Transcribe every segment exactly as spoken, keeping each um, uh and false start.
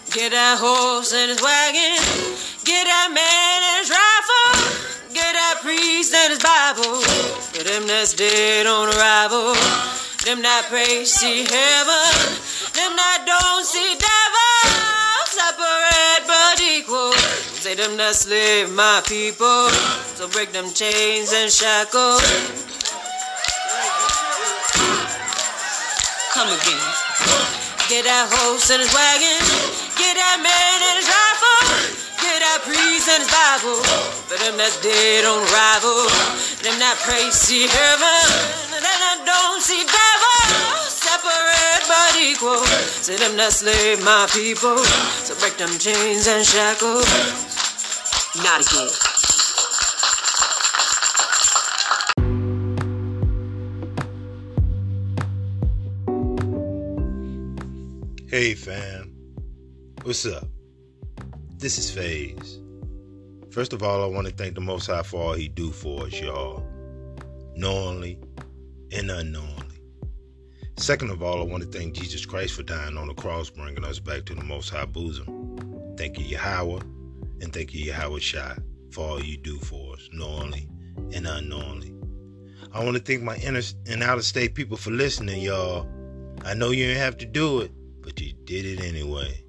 Get that horse and his wagon. Get that man and his rifle. Get that priest and his Bible. Get them that's dead on arrival. Them that pray see heaven. Them that don't see devil. Separate but equal. Say them that slave my people. So break them chains and shackles. Come again. Get that horse and his wagon. Get that man and his rifle. Get that priest and his Bible. For them that's dead on arrival. Them that pray see heaven. Them that don't see devil. Separate but equal. Say them that slave my people. So break them chains and shackles. Not again. Hey fam, what's up? This is FaZe. First of all, I want to thank the Most High for all he do for us, y'all. Knowingly and unknowingly. Second of all, I want to thank Jesus Christ for dying on the cross, bringing us back to the Most High bosom. Thank you, Yahweh, and thank you, Yahweh Shai, for all you do for us, knowingly and unknowingly. I want to thank my inner and outer state people for listening, y'all. I know you didn't have to do it, but you did it anyway.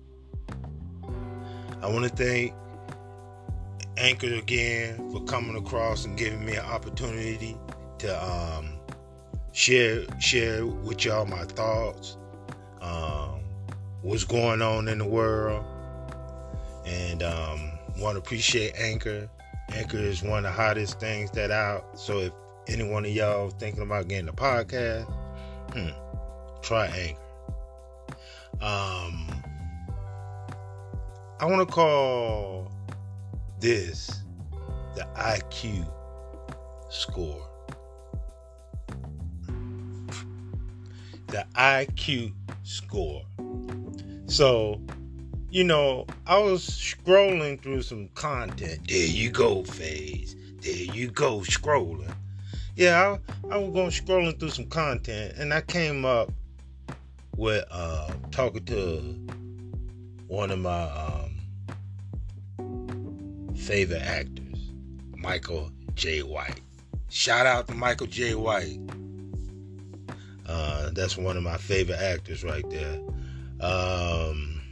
I want to thank Anchor again for coming across and giving me an opportunity to um, share share with y'all my thoughts, um, what's going on in the world, and um, want to appreciate Anchor. Anchor is one of the hottest things that out. So if any one of y'all thinking about getting a podcast, hmm, try Anchor. Um, I want to call this the I Q score. The I Q score. So, you know, I was scrolling through some content. There you go, FaZe. There you go, scrolling. Yeah, I, I was going scrolling through some content, and I came up with uh, talking to one of my um, favorite actors, Michael Jai White. Shout out to Michael Jai White. Uh, that's one of my favorite actors right there. Um,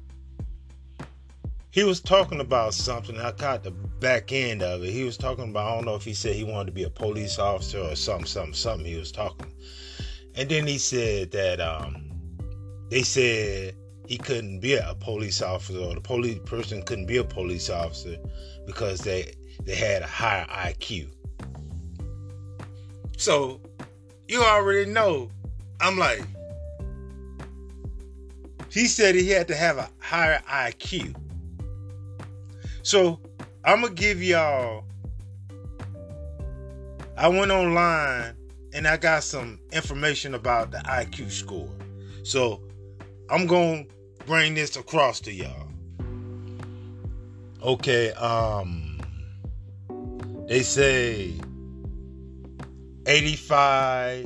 he was talking about something. I caught the back end of it. He was talking about, I don't know if he said he wanted to be a police officer or something, something, something he was talking. And then he said that um, they said he couldn't be a police officer, or the police person couldn't be a police officer because they they had a higher I Q. So you already know. I'm like, he said he had to have a higher I Q. So I'm gonna give y'all. I went online and I got some information about the I Q score. So I'm going to bring this across to y'all. Okay, um, they say eighty-five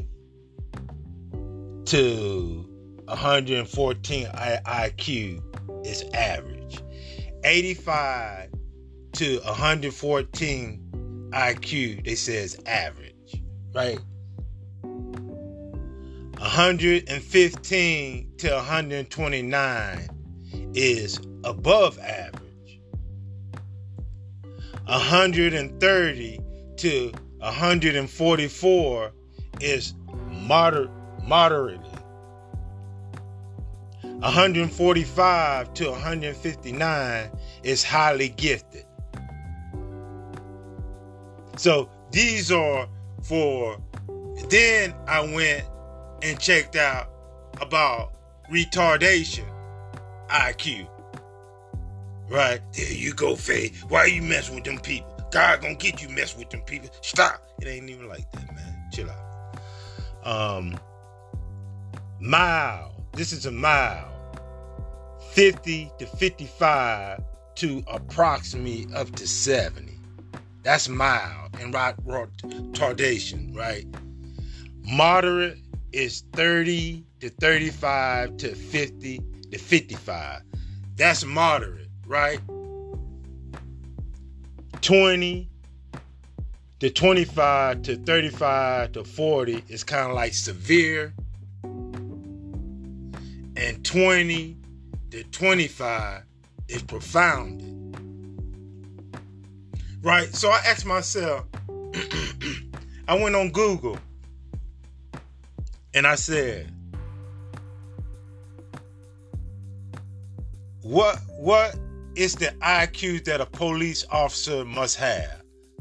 to one hundred fourteen I Q is average. eighty-five to one hundred fourteen I Q, they say is average, right? one hundred fifteen to one hundred twenty-nine is above average. one hundred thirty to one hundred forty-four is moder- moderately. one hundred forty-five to one hundred fifty-nine is highly gifted. So these are for, then I went and checked out about retardation I Q. Right? There you go, FaZe. Why are you messing with them people? God gonna get you messing with them people. Stop. It ain't even like that, man. Chill out. Um, mild. This is a mild. fifty to fifty-five to approximately up to seventy. That's mild and retardation, right? Moderate is thirty to thirty-five to fifty to fifty-five. That's moderate, right? twenty to twenty-five to thirty-five to forty is kind of like severe. And twenty to twenty-five is profound. Right? So I asked myself, I went on Google and I said, what what is the I Q that a police officer must have?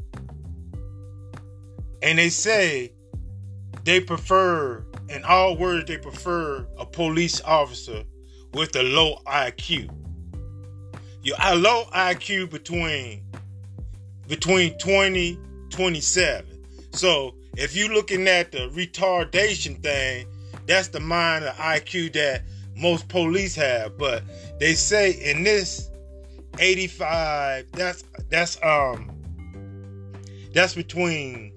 And they say they prefer, in all words, they prefer a police officer with a low I Q. Your low I Q between between twenty, twenty-seven. So if you're looking at the retardation thing, that's the mind of I Q that most police have. But they say in this eighty-five, that's that's um that's between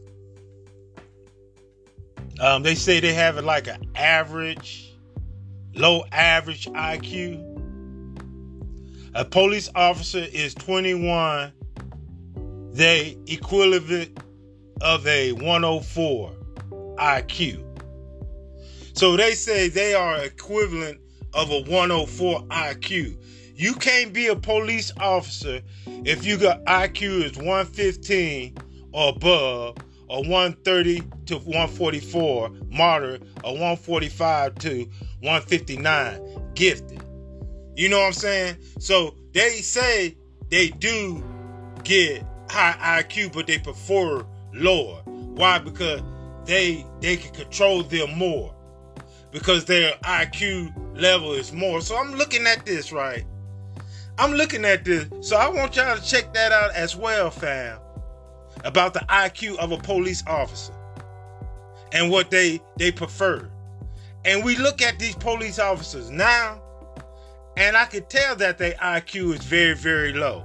um they say they have it like an average, low average I Q. A police officer is twenty-one, they equivalent of a one oh four I Q. So they say they are equivalent of a one oh four I Q. You can't be a police officer if you got I Q is one fifteen or above, or one thirty to one forty-four moderate, or one forty-five to one fifty-nine gifted. You know what I'm saying? So they say they do get high I Q, but they prefer lower. Why? Because they they can control them more, because their I Q level is more. So I'm looking at this, right? I'm looking at this. So I want y'all to check that out as well, fam, about the I Q of a police officer and what they they prefer. And we look at these police officers now, and I can tell that their I Q is very, very low.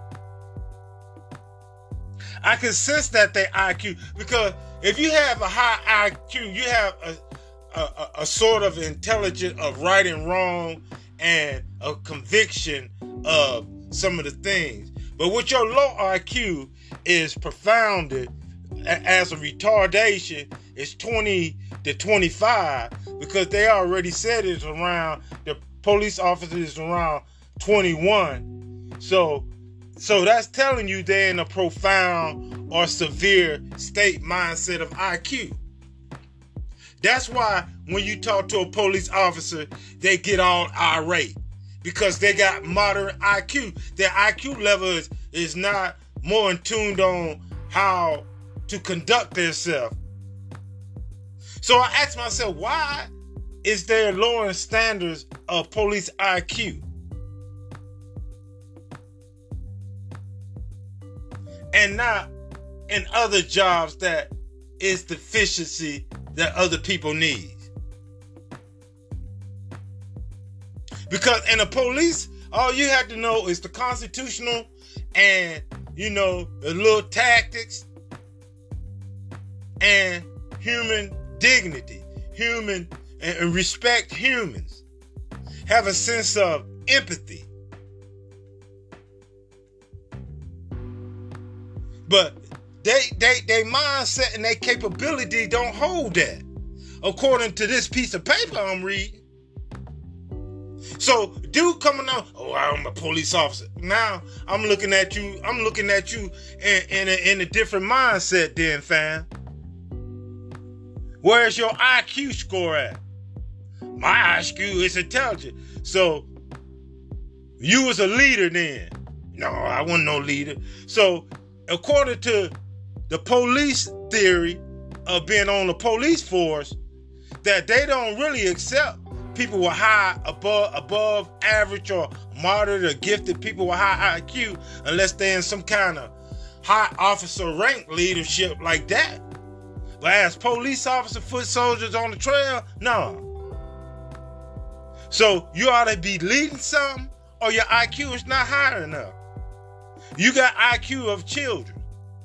I can sense that their I Q, because if you have a high I Q, you have a, a, a sort of intelligence of right and wrong and a conviction of some of the things. But with your low I Q is profounded as a retardation, it's twenty to twenty-five, because they already said it's around, the police officer is around twenty-one. So so that's telling you they're in a profound or severe state mindset of I Q. That's why when you talk to a police officer, they get all irate, because they got moderate I Q. Their I Q level is, is not more in tuned on how to conduct themselves. So I asked myself, why is there lowering standards of police I Q? And not in other jobs that is deficiency that other people need. Because in the police, all you have to know is the constitutional and, you know, the little tactics and human dignity, human and, and respect humans. Have a sense of empathy. But they they they mindset and their capability don't hold that, according to this piece of paper I'm reading. So dude coming out, oh, I'm a police officer. Now I'm looking at you, I'm looking at you in, in, a, in a different mindset then, fam. Where's your I Q score at? My I Q is intelligent. So you was a leader then. No, I wasn't no leader. So according to the police theory of being on the police force, that they don't really accept people with high, above, above average or moderate or gifted people with high I Q unless they're in some kind of high officer rank leadership like that. But as police officer, foot soldiers on the trail, no. So you ought to be leading something, or your I Q is not high enough. You got I Q of children.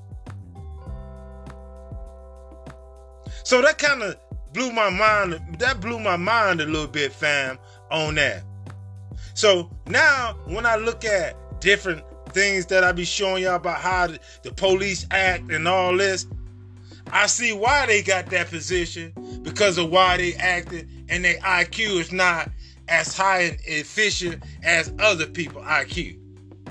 So that kind of blew my mind. That blew my mind a little bit, fam, on that. So now when I look at different things that I be showing y'all about how the, the police act and all this, I see why they got that position, because of why they acted, and their I Q is not as high and efficient as other people's I Q.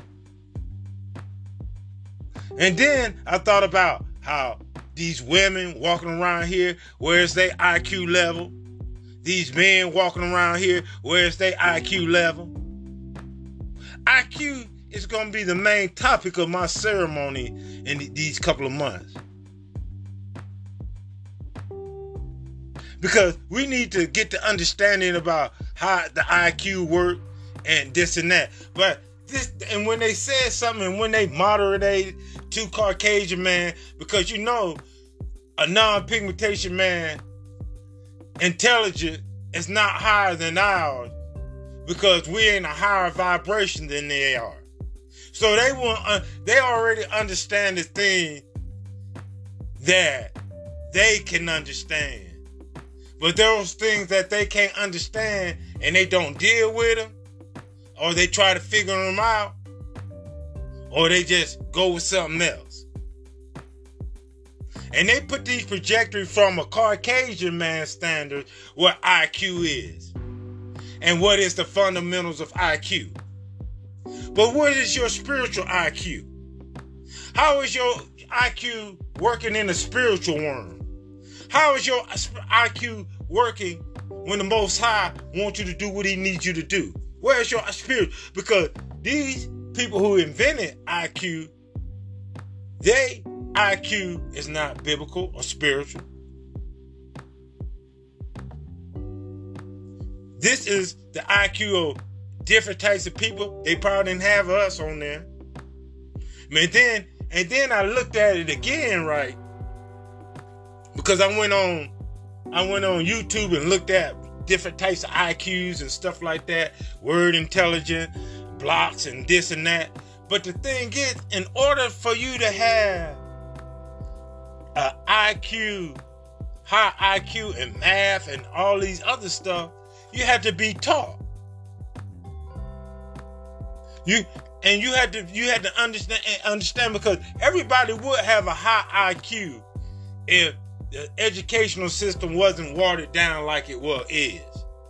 And then I thought about how these women walking around here, where's their I Q level? These men walking around here, where's their I Q level? I Q is going to be the main topic of my ceremony in these couple of months. Because we need to get the understanding about how the I Q work and this and that. But this, and when they said something, and when they moderated to Caucasian man, because you know, a non-pigmentation man, intelligent is not higher than ours, because we're in a higher vibration than they are. So they want, uh, they already understand the thing that they can understand. But those things that they can't understand and they don't deal with them, or they try to figure them out, or they just go with something else. And they put these trajectories from a Caucasian man's standard what I Q is and what is the fundamentals of I Q. But what is your spiritual I Q? How is your I Q working in the spiritual realm? How is your I Q working when the Most High wants you to do what he needs you to do? Where's your spirit? Because these people who invented I Q, they I Q is not biblical or spiritual. This is the I Q of different types of people. They probably didn't have us on there. And then, and then I looked at it again, right? Because I went on, I went on YouTube and looked at different types of I Qs and stuff like that, word intelligent, blocks and this and that. But the thing is, in order for you to have an I Q, high I Q in math and all these other stuff, you had to be taught. You and you had to you had to understand understand because everybody would have a high I Q if the educational system wasn't watered down like it was is.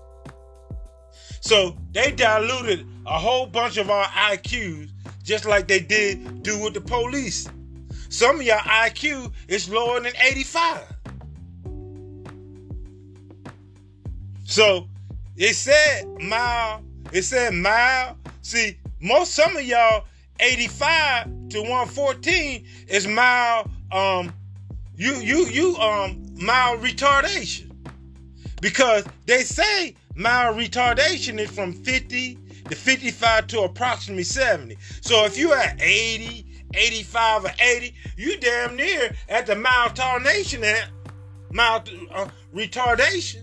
So they diluted a whole bunch of our I Qs just like they did do with the police. Some of your I Q is lower than eighty-five. So it said mild, it said mild. See, most some of y'all eighty-five to one fourteen is mild um You you you um mild retardation, because they say mild retardation is from fifty to fifty-five to approximately seventy. So if you at eighty, eighty-five, or eighty, you damn near at the mild retardation at mild uh, retardation.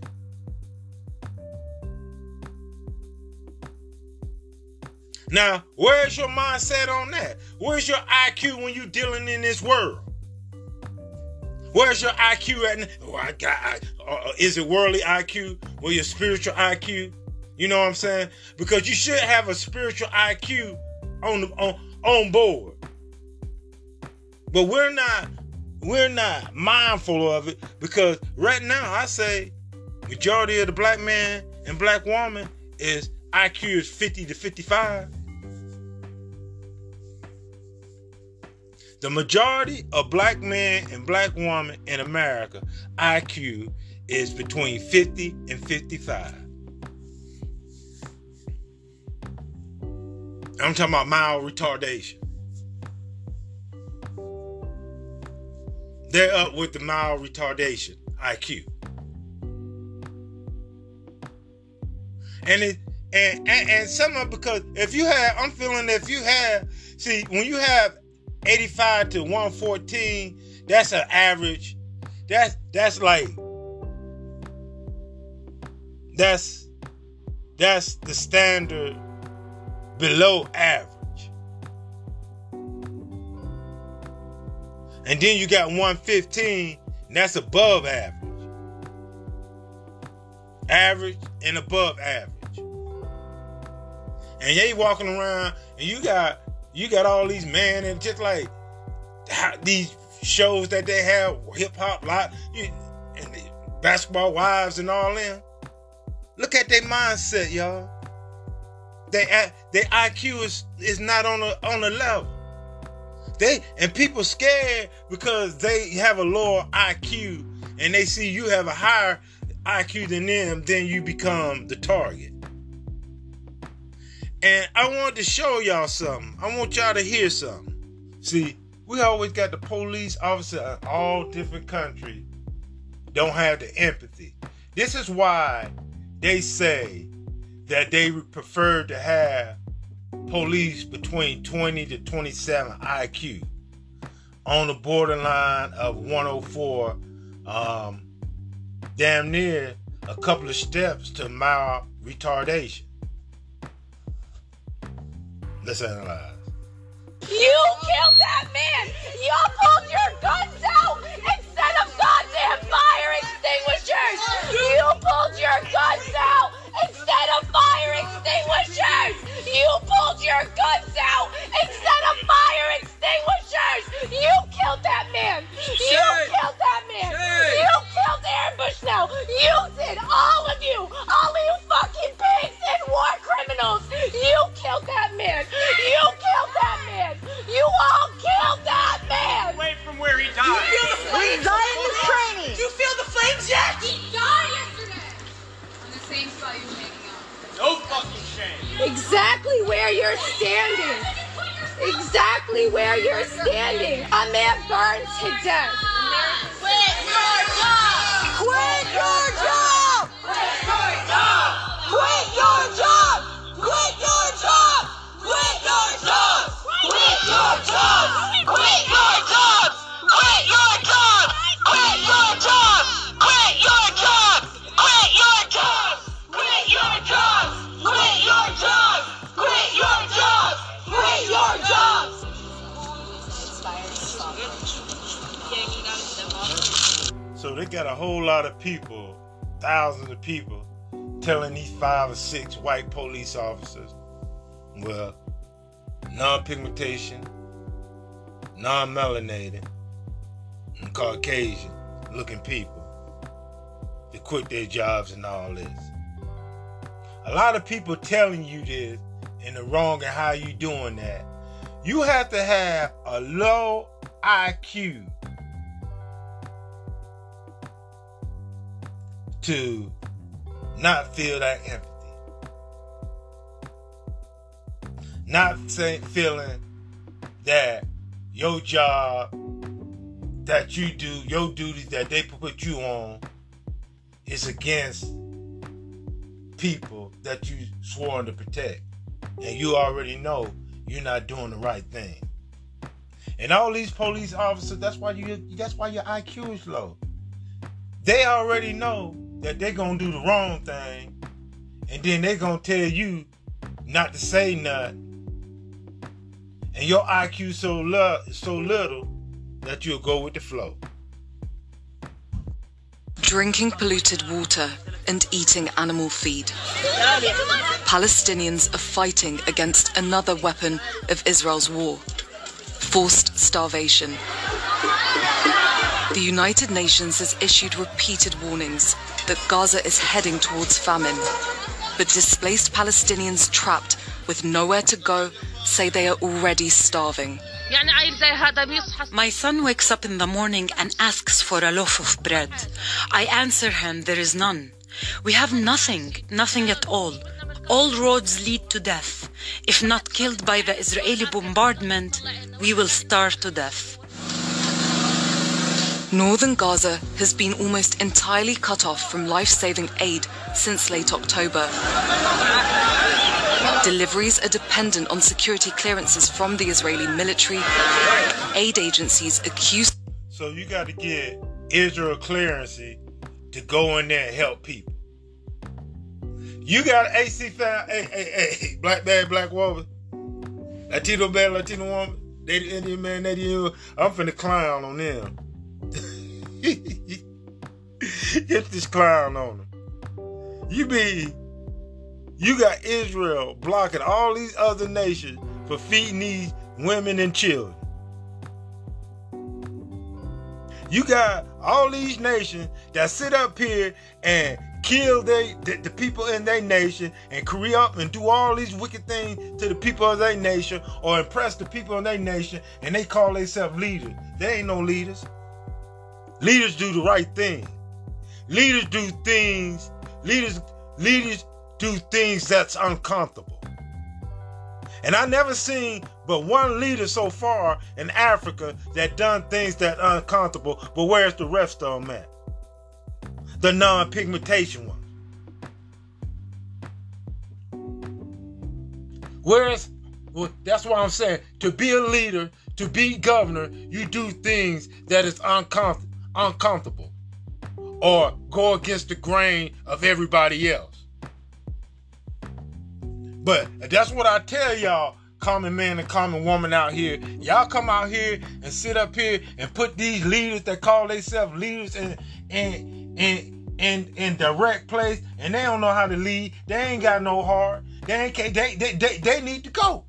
Now, where's your mindset on that? Where's your I Q when you dealing in this world? Where's your I Q at? Oh, I got, I, uh, is it worldly I Q or your spiritual I Q? You know what I'm saying? Because you should have a spiritual I Q on the, on on board. But we're not we're not mindful of it, because right now I say majority of the black man and black woman is I Q is fifty to fifty-five. The majority of black men and black women in America, I Q is between fifty and fifty-five. I'm talking about mild retardation. They're up with the mild retardation I Q. And it and, and, and some of because if you have, I'm feeling that if you have, see, when you have eighty-five to one fourteen, that's an average. That's that's like that's that's the standard below average. And then you got one fifteen, and that's above average. Average and above average. And they walking around, and you got you got all these men, and just like how, these shows that they have, hip hop, lot, you, and the Basketball Wives and all them. Look at their mindset, y'all. They their I Q is is not on a on a level. They and people scared because they have a lower I Q, and they see you have a higher I Q than them, then you become the target. And I wanted to show y'all something. I want y'all to hear something. See, we always got the police officer in all different countries don't have the empathy. This is why they say that they would prefer to have police between twenty to twenty-seven I Q on the borderline of one oh four, um, damn near a couple of steps to mild retardation. Let's analyze. You killed that man! Y'all pulled your guns out instead of goddamn fire extinguishers! You pulled your guns out instead of fire extinguishers! You pulled your guns out instead of fire extinguishers! You killed that man! You killed that man! You killed Aaron Bushnell! You did, all of you! All of you fucking pigs and war criminals! You killed that man! You killed that man! You all killed that man! Away from where he died! You feel the flames? He died in his training! Do you feel the flames yet? He died yesterday! In the same spot you were making out. No fucking shame! Exactly where you're standing! Exactly where you're standing! A man burned to death! Quit your job! Quit your job! Quit your job! Quit your job! Quit your job! Quit your job! Quit your job! Quit your job! Quit your job! Quit your job! Quit your job! Quit your job! Quit your job! Quit your job! Quit your job! Quit your job! So they got a whole lot of people, thousands of people, telling these five or six white police officers, well, non-pigmentation, non-melanated, and Caucasian-looking people to quit their jobs and all this. A lot of people telling you this and the wrong and how you doing that. You have to have a low I Q to not feel that empathy. Not say, feeling that your job that you do, your duties that they put you on is against people that you sworn to protect. And you already know you're not doing the right thing. And all these police officers, that's why you that's why your I Q is low. They already know that they're gonna do the wrong thing, and then they're gonna tell you not to say nothing. And your I Q so lo- so little that you'll go with the flow. Drinking polluted water and eating animal feed. Palestinians are fighting against another weapon of Israel's war: forced starvation. The United Nations has issued repeated warnings that Gaza is heading towards famine, but displaced Palestinians trapped with nowhere to go say they are already starving. My son wakes up in the morning and asks for a loaf of bread. I answer him, there is none. We have nothing, nothing at all. All roads lead to death. If not killed by the Israeli bombardment, we will starve to death. Northern Gaza has been almost entirely cut off from life-saving aid since late October. Deliveries are dependent on security clearances from the Israeli military. Aid agencies accuse... So you got to get Israel clearance to go in there and help people. You got A C fam, hey, hey, hey, black man, black woman, Latino man, Latino woman, Native Indian man, Native Indian. I'm finna clown on them. Get this clown on them. You be You got Israel blocking all these other nations for feeding these women and children. You got all these nations that sit up here and kill they, the, the people in their nation and create up and do all these wicked things to the people of their nation or impress the people in their nation, and they call themselves leaders. They ain't no leaders. Leaders do the right thing. Leaders do things, leaders, leaders do things that's uncomfortable. And I never seen but one leader so far in Africa that done things that uncomfortable, but where's the rest of them at? The non-pigmentation ones. Whereas, well, that's what I'm saying. To be a leader, to be governor, you do things that is uncomfort- uncomfortable or go against the grain of everybody else. But that's what I tell y'all, common man and common woman out here. Y'all come out here and sit up here and put these leaders that call themselves leaders in in in in in direct place, and they don't know how to lead. They ain't got no heart. They ain't they they they, they need to go.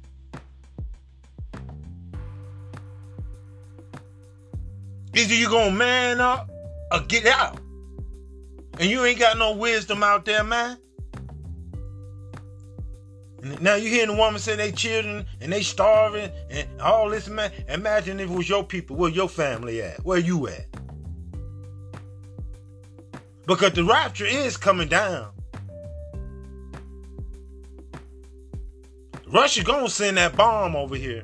Either you gonna man up or get out. And you ain't got no wisdom out there, man. Now you hearing the woman say they children and they starving and all this, man. Imagine if it was your people, where your family at, where you at. Because the rapture is coming down. Russia gonna send that bomb over here.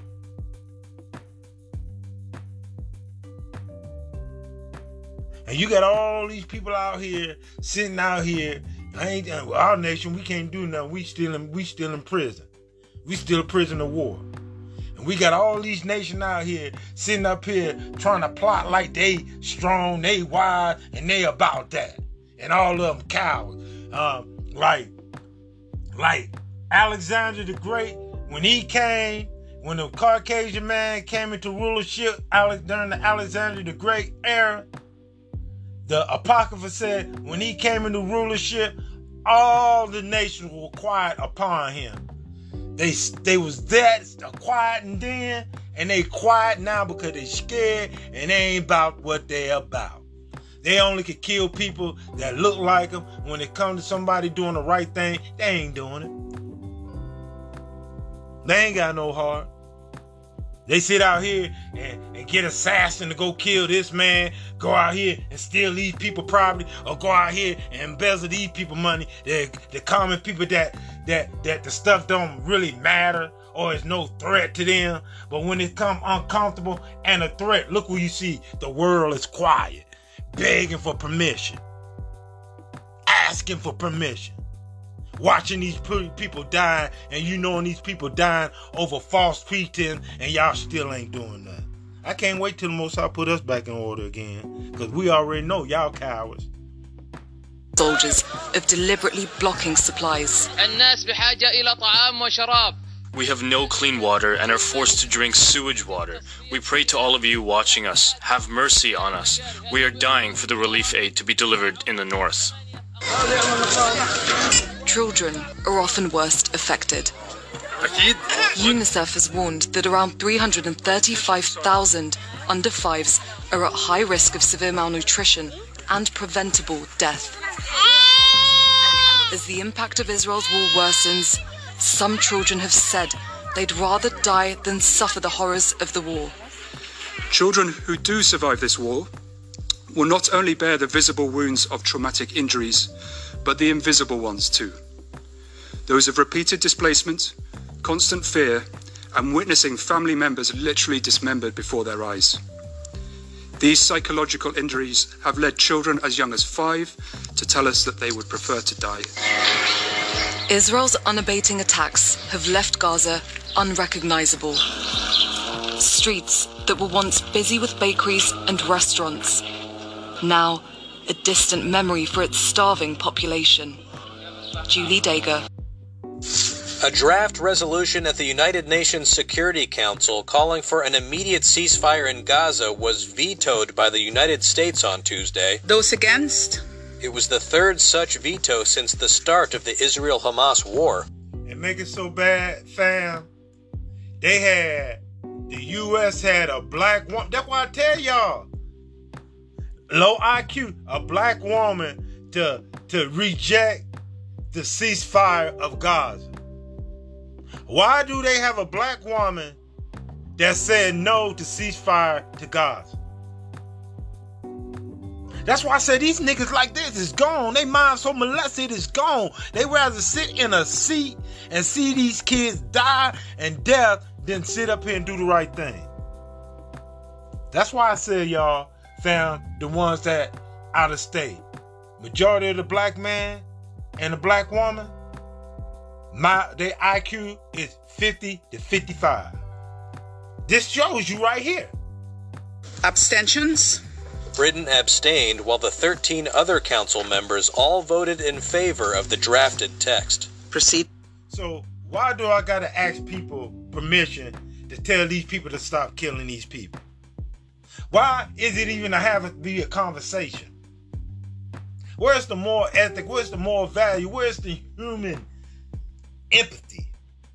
And you got all these people out here, sitting out here. I ain't our nation. We can't do nothing. We still in we still in prison. We still a prisoner of war. And we got all these nations out here sitting up here trying to plot like they strong, they wise, and they about that. And all of them cowards. Um, like, like Alexander the Great, when he came, when the Caucasian man came into rulership during the Alexander the Great era, the Apocrypha said when he came into rulership, all the nations were quiet upon him. They they was that quiet and then, and they quiet now because they scared and they ain't about what they about. They only could kill people that look like them. When it comes to somebody doing the right thing, they ain't doing it. They ain't got no heart. They sit out here and, and get assassin to go kill this man, go out here and steal these people property, or go out here and embezzle these people money. The, the common people that that that the stuff don't really matter or is no threat to them. But when it come uncomfortable and a threat, look where you see the world is quiet, begging for permission, asking for permission. Watching these people dying, and you knowing these people dying over false pretense, and y'all still ain't doing that. I can't wait till the Most High put us back in order again, because we already know y'all cowards. Soldiers of deliberately blocking supplies. We have no clean water and are forced to drink sewage water. We pray to all of you watching us. Have mercy on us. We are dying for the relief aid to be delivered in the north. Children are often worst affected. UNICEF has warned that around three hundred thirty-five thousand under fives are at high risk of severe malnutrition and preventable death. As the impact of Israel's war worsens, some children have said they'd rather die than suffer the horrors of the war. Children who do survive this war will not only bear the visible wounds of traumatic injuries, but the invisible ones too. Those of repeated displacement, constant fear, and witnessing family members literally dismembered before their eyes. These psychological injuries have led children as young as five to tell us that they would prefer to die. Israel's unabating attacks have left Gaza unrecognizable. Streets that were once busy with bakeries and restaurants, now a distant memory for its starving population. Julie Dager. A draft resolution at the United Nations Security Council calling for an immediate ceasefire in Gaza was vetoed by the United States on Tuesday. Those against It was the third such veto since the start of the Israel-Hamas war. And make it so bad, fam, they had, the U S had a black woman. That's why I tell y'all, low I Q, a black woman to, to reject the ceasefire of Gaza. Why do they have a black woman that said no to ceasefire to Gaza? That's why I said these niggas like this is gone. They mind so molested is gone. They rather sit in a seat and see these kids die and death than sit up here and do the right thing. That's why I said y'all found the ones that out of state. Majority of the black man and the black woman, my their I Q is fifty to fifty-five. This shows you right here. Abstentions? Britain abstained while the thirteen other council members all voted in favor of the drafted text. Proceed. So why do I gotta ask people permission to tell these people to stop killing these people? Why is it even to have it be a conversation? Where's the moral ethic? Where's the moral value? Where's the human empathy?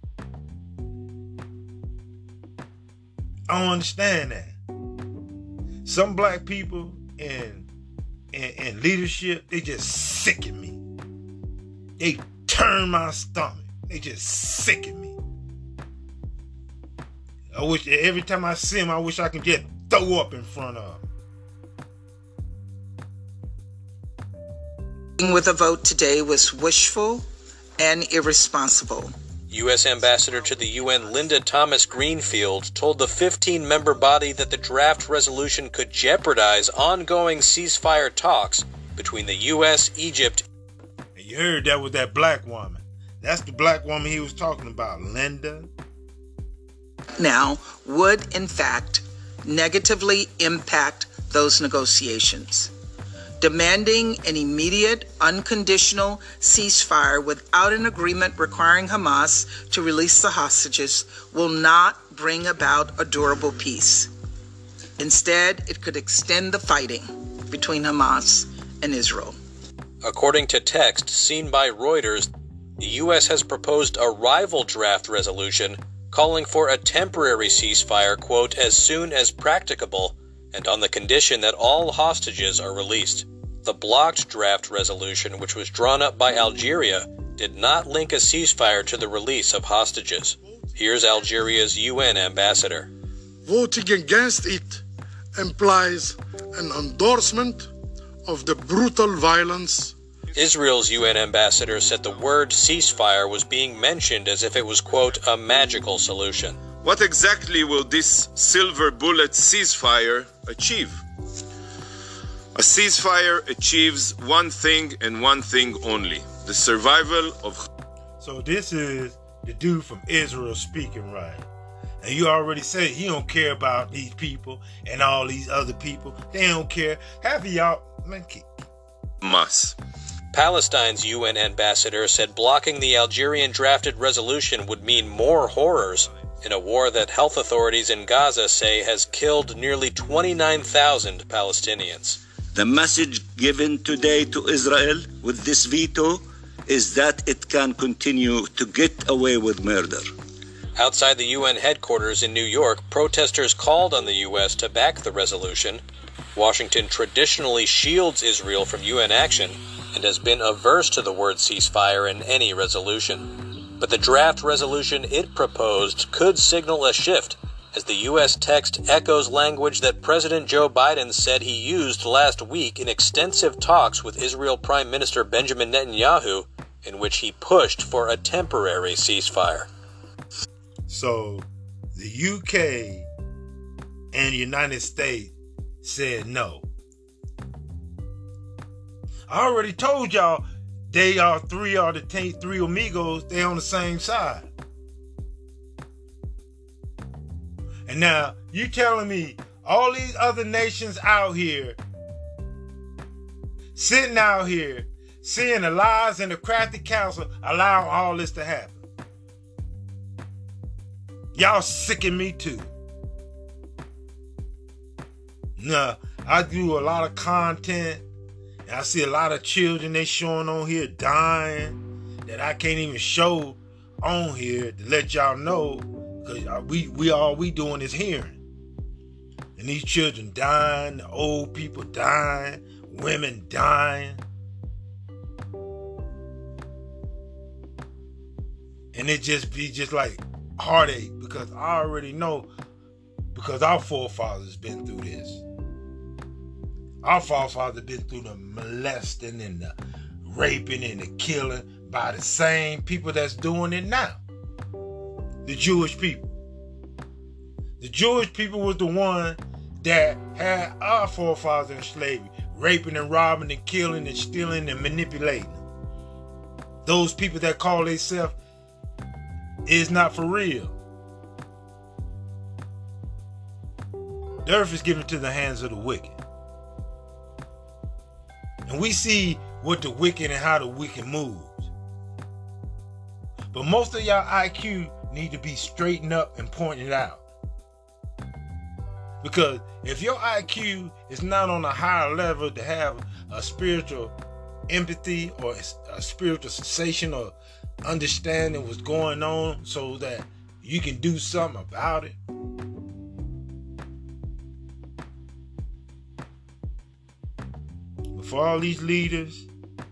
I don't understand that. Some black people in, in, in leadership, they just sicken me. They turn my stomach. They just sicken me. I wish every time I see them, I wish I could just throw up in front of them. With a vote today was wishful and irresponsible. U S Ambassador to the U N Linda Thomas Greenfield told the fifteen-member body that the draft resolution could jeopardize ongoing ceasefire talks between the U S, Egypt. And you heard that was that black woman. That's the black woman he was talking about, Linda. Now, would in fact negatively impact those negotiations. Demanding an immediate, unconditional ceasefire without an agreement requiring Hamas to release the hostages will not bring about a durable peace. Instead, it could extend the fighting between Hamas and Israel. According to text seen by Reuters, the U S has proposed a rival draft resolution calling for a temporary ceasefire, quote, as soon as practicable, and on the condition that all hostages are released. The blocked draft resolution, which was drawn up by Algeria, did not link a ceasefire to the release of hostages. Here's Algeria's U N ambassador. Voting against it implies an endorsement of the brutal violence. Israel's U N ambassador said the word ceasefire was being mentioned as if it was, quote, a magical solution. What exactly will this silver bullet ceasefire achieve? A ceasefire achieves one thing and one thing only, the survival of... So this is the dude from Israel speaking, right? And you already said he don't care about these people and all these other people. They don't care. Half of y'all, man, keep... Hamas. Palestine's U N ambassador said blocking the Algerian drafted resolution would mean more horrors in a war that health authorities in Gaza say has killed nearly twenty-nine thousand Palestinians. The message given today to Israel with this veto is that it can continue to get away with murder. Outside the U N headquarters in New York, protesters called on the U S to back the resolution. Washington traditionally shields Israel from U N action and has been averse to the word ceasefire in any resolution. But the draft resolution it proposed could signal a shift, as the U S text echoes language that President Joe Biden said he used last week in extensive talks with Israel Prime Minister Benjamin Netanyahu, in which he pushed for a temporary ceasefire. So the U K and the United States said no. I already told y'all they are three are the t- three amigos, they on the same side. And now you telling me all these other nations out here, sitting out here, seeing the lies and the crafty counsel, allowing all this to happen. Y'all sicken me too. Nah, I do a lot of content And I see a lot of children they showing on here dying that I can't even show on here to let y'all know, because we, we all we doing is hearing. And these children dying, the old people dying, women dying. And it just be just like heartache, because I already know, because our forefathers been through this. Our forefathers been through the molesting and the raping and the killing by the same people that's doing it now. The Jewish people. The Jewish people was the one that had our forefathers in slavery, raping and robbing and killing and stealing and manipulating. Those people that call themselves is not for real. The earth is given to the hands of the wicked. And we see what the wicked and how the wicked moves. But most of y'all I Q need to be straightened up and pointed out. Because if your I Q is not on a higher level to have a spiritual empathy or a spiritual sensation or understanding what's going on so that you can do something about it, but for all these leaders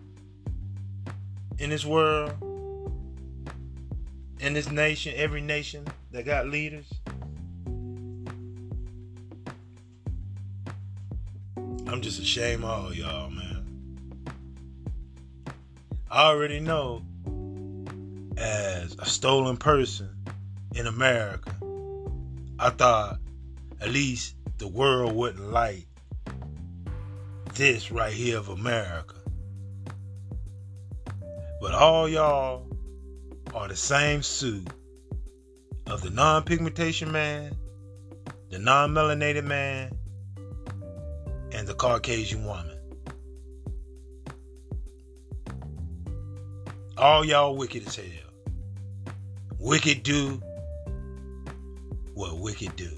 in this world, in this nation, every nation that got leaders, I'm just ashamed of all y'all, man. I already know, as a stolen person in America, I thought at least the world wouldn't like this right here of America. But all y'all are the same suit of the non-pigmentation man, the non-melanated man, and the Caucasian woman. All y'all wicked as hell. Wicked do what wicked do.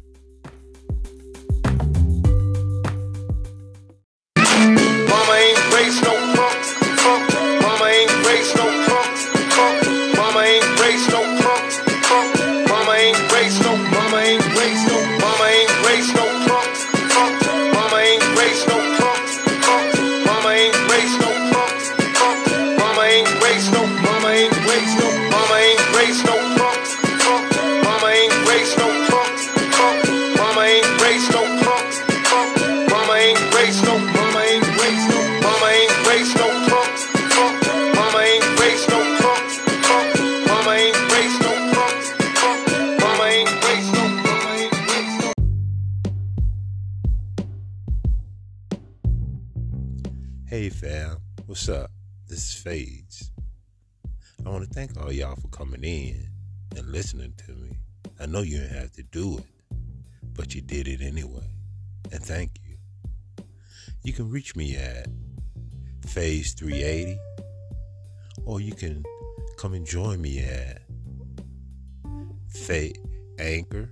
Mama ain't raised no punk, punk. Mama ain't raised no punk, punk. Mama ain't raised no punk, punk. Mama ain't raised no, mama ain't raised no, mama ain't raised no punk, punk. Mama ain't raised no punk, punk. Mama ain't raised no punk, punk. Mama ain't raised no, mama ain't raised no, mama ain't raised no punk, punk. Mama ain't raised no punk, punk. Mama ain't raised no punk, punk. Mama ain't raised no, mama ain't raised no, mama ain't raised no punk, punk. Mama ain't raised no punk, punk. Mama ain't raised no punk, punk. Mama ain't raised no, mama ain't raised no. Hey fam, what's up? This is Fades. I want to thank all y'all for coming in and listening to me. I know you didn't have to do it, but you did it anyway. And thank you. You can reach me at Phase three eighty, or you can come and join me at Fa- Anchor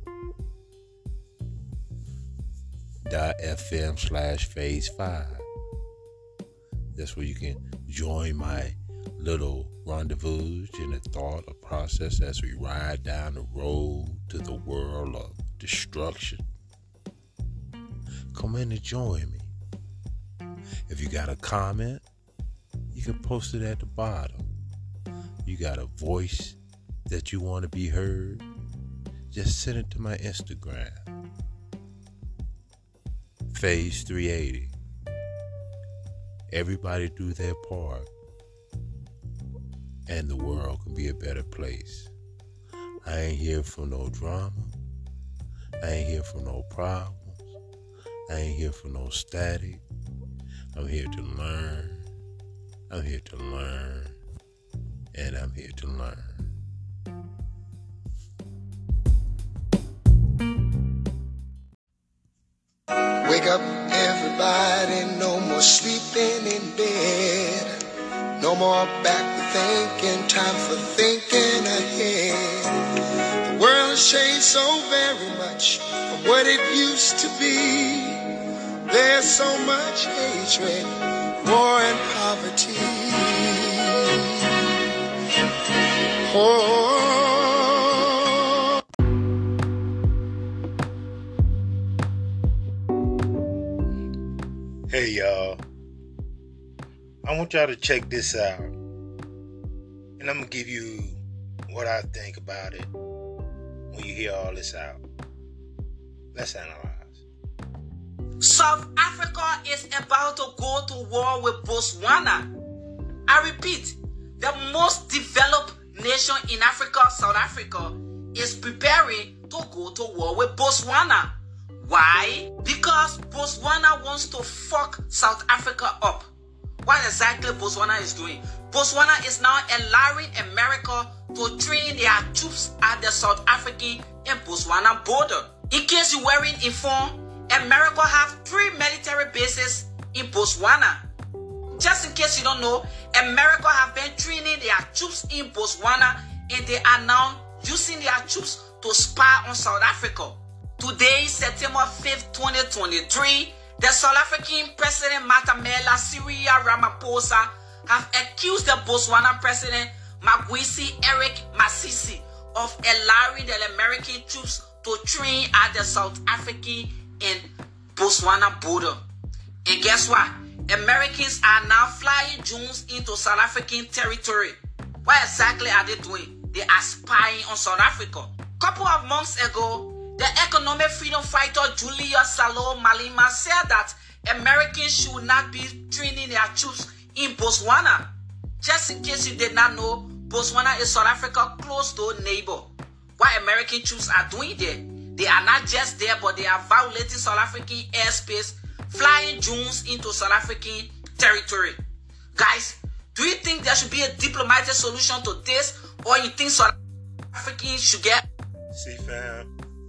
dot F M slash Phase five. That's where you can join my little rendezvous in the thought or process as we ride down the road to the world of destruction. Come in and join me. If you got a comment, you can post it at the bottom. You got a voice that you want to be heard, just send it to my Instagram. Phase three eighty. Everybody do their part, and the world can be a better place. I ain't here for no drama. I ain't here for no problems. I ain't here for no static. I'm here to learn. I'm here to learn. And I'm here to learn. Wake up, everybody, no more sleeping in bed. No more back thinking, time for thinking ahead. The world has changed so very much from what it used to be. There's so much hatred, war and poverty. Oh. Hey y'all, I want y'all to check this out, and I'm gonna give you what I think about it when you hear all this out. Let's analyze. South Africa is about to go to war with Botswana. I repeat, the most developed nation in Africa, South Africa, is preparing to go to war with Botswana. Why? Because Botswana wants to fuck South Africa up. What exactly Botswana is doing? Botswana is now allowing America to train their troops at the South African and Botswana border. In case you weren't informed, America have three military bases in Botswana. Just in case you don't know, America have been training their troops in Botswana, and they are now using their troops to spy on South Africa. Today, September fifth, twenty twenty-three, the South African President Matamela Cyril Ramaphosa have accused the Botswana President Magwisi Eric Masisi of allowing the American troops to train at the South African and Botswana border. And guess what? Americans are now flying drones into South African territory. What exactly are they doing? They are spying on South Africa. Couple of months ago, the economic freedom fighter Julius Salo Malema said that Americans should not be training their troops in Botswana. Just in case you did not know, Botswana is South Africa's close door neighbor. What American troops are doing there? They are not just there, but they are violating South African airspace, flying drones into South African territory. Guys, do you think there should be a diplomatic solution to this, or you think South Africans should get... See, fam.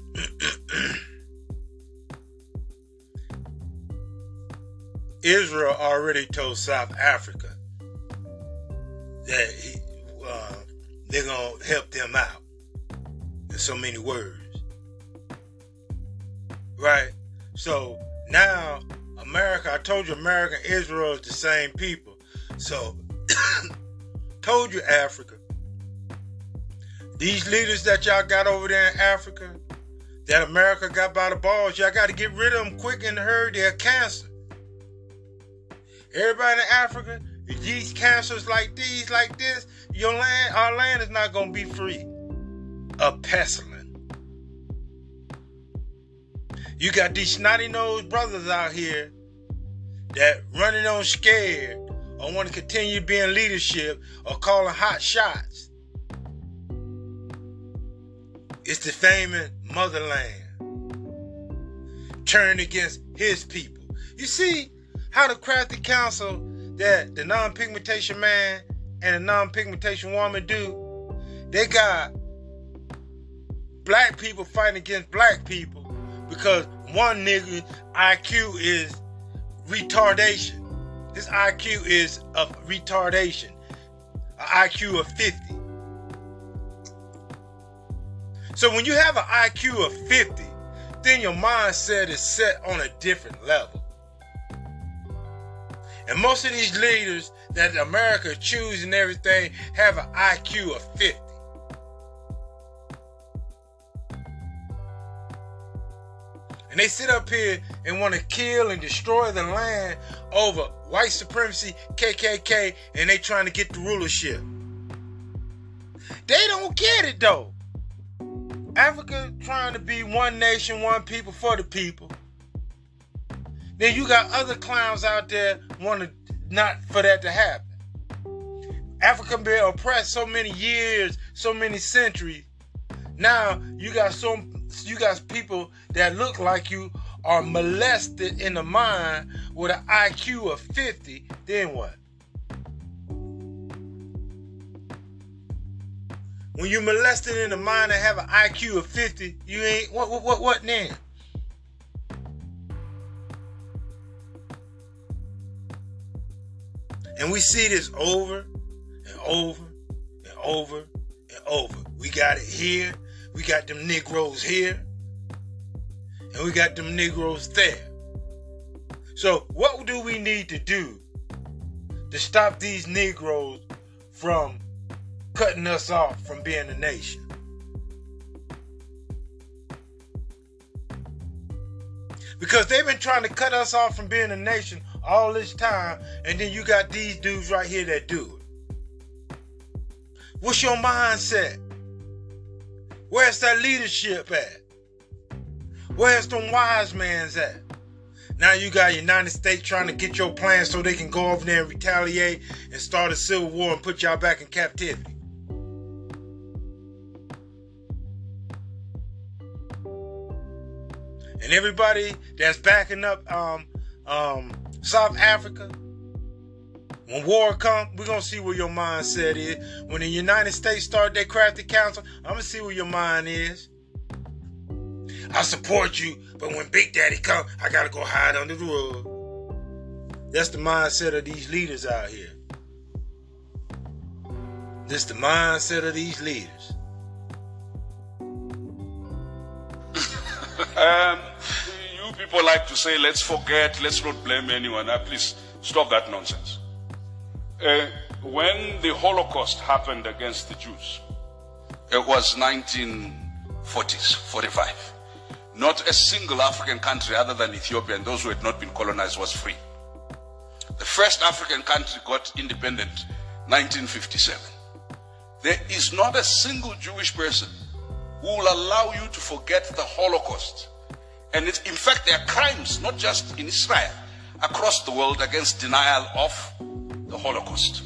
Israel already told South Africa that he, uh, they're going to help them out. In so many words. Right? So now, America, I told you America and Israel is the same people. So, told you Africa. These leaders that y'all got over there in Africa, that America got by the balls, y'all got to get rid of them quick in a hurry. They're cancer. Everybody in Africa, if these cancers like these, like this, your land, our land is not going to be free of pestilence. You got these snotty-nosed brothers out here that running on scared or want to continue being leadership or calling hot shots. It's defaming motherland. Turn against his people. You see how the crafty counsel that the non-pigmentation man and the non-pigmentation woman do? They got black people fighting against black people because one nigga I Q is retardation. His I Q is of retardation. An I Q of fifty. So when you have an I Q of fifty, then your mindset is set on a different level. And most of these leaders that America chooses and everything have an I Q of fifty. And they sit up here and want to kill and destroy the land over white supremacy, K K K, and they trying to get the rulership. They don't get it though. Africa trying to be one nation, one people for the people. Then you got other clowns out there wanting not for that to happen. Africa been oppressed so many years, so many centuries. Now you got some, you got people that look like you are molested in the mind with an I Q of fifty. Then what? When you molested in the mind and have an I Q of fifty, you ain't what what what what then? And we see this over and over and over and over. We got it here. We got them Negroes here. And we got them Negroes there. So what do we need to do to stop these Negroes from cutting us off from being a nation? Because they've been trying to cut us off from being a nation all this time, and then you got these dudes right here that do it. What's your mindset? Where's that leadership at? Where's them wise mans at? Now you got United States trying to get your plan so they can go over there and retaliate and start a civil war and put y'all back in captivity. And everybody that's backing up um, um, South Africa, when war comes, we're going to see where your mindset is. When the United States start their crafty council, I'm going to see where your mind is. I support you, but when Big Daddy come, I got to go hide under the rug. That's the mindset of these leaders out here. This the mindset of these leaders. Um, you people like to say, let's forget, let's not blame anyone. Uh, please stop that nonsense. Uh, when the Holocaust happened against the Jews, it was nineteen forties, forty-five. Not a single African country other than Ethiopia and those who had not been colonized was free. The first African country got independent nineteen fifty-seven. There is not a single Jewish person who will allow you to forget the Holocaust. And it's, in fact, there are crimes, not just in Israel, across the world against denial of the Holocaust.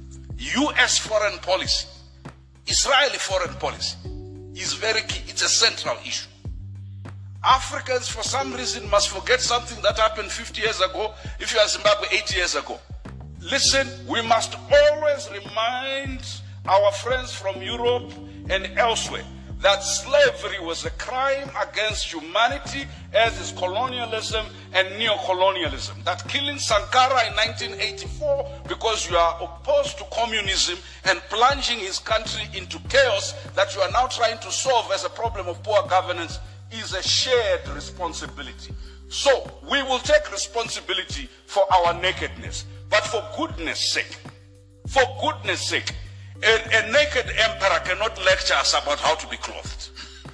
U S foreign policy, Israeli foreign policy is very key. It's a central issue. Africans, for some reason, must forget something that happened fifty years ago, if you are Zimbabwe eighty years ago. Listen, we must always remind our friends from Europe and elsewhere that slavery was a crime against humanity, as is colonialism and neo-colonialism. That killing Sankara in nineteen eighty-four because you are opposed to communism and plunging his country into chaos that you are now trying to solve as a problem of poor governance is a shared responsibility. So we will take responsibility for our nakedness, but for goodness sake, for goodness sake, A, a naked emperor cannot lecture us about how to be clothed.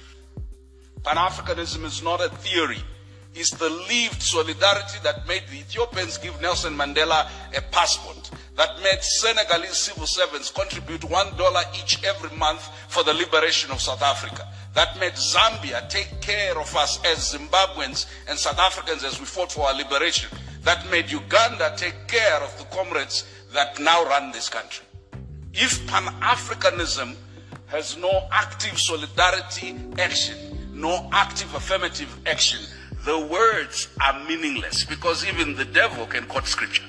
Pan-Africanism is not a theory. It's the lived solidarity that made the Ethiopians give Nelson Mandela a passport, that made Senegalese civil servants contribute one dollar each every month for the liberation of South Africa, that made Zambia take care of us as Zimbabweans and South Africans as we fought for our liberation, that made Uganda take care of the comrades that now run this country. If Pan-Africanism has no active solidarity action, no active affirmative action, the words are meaningless because even the devil can quote scripture.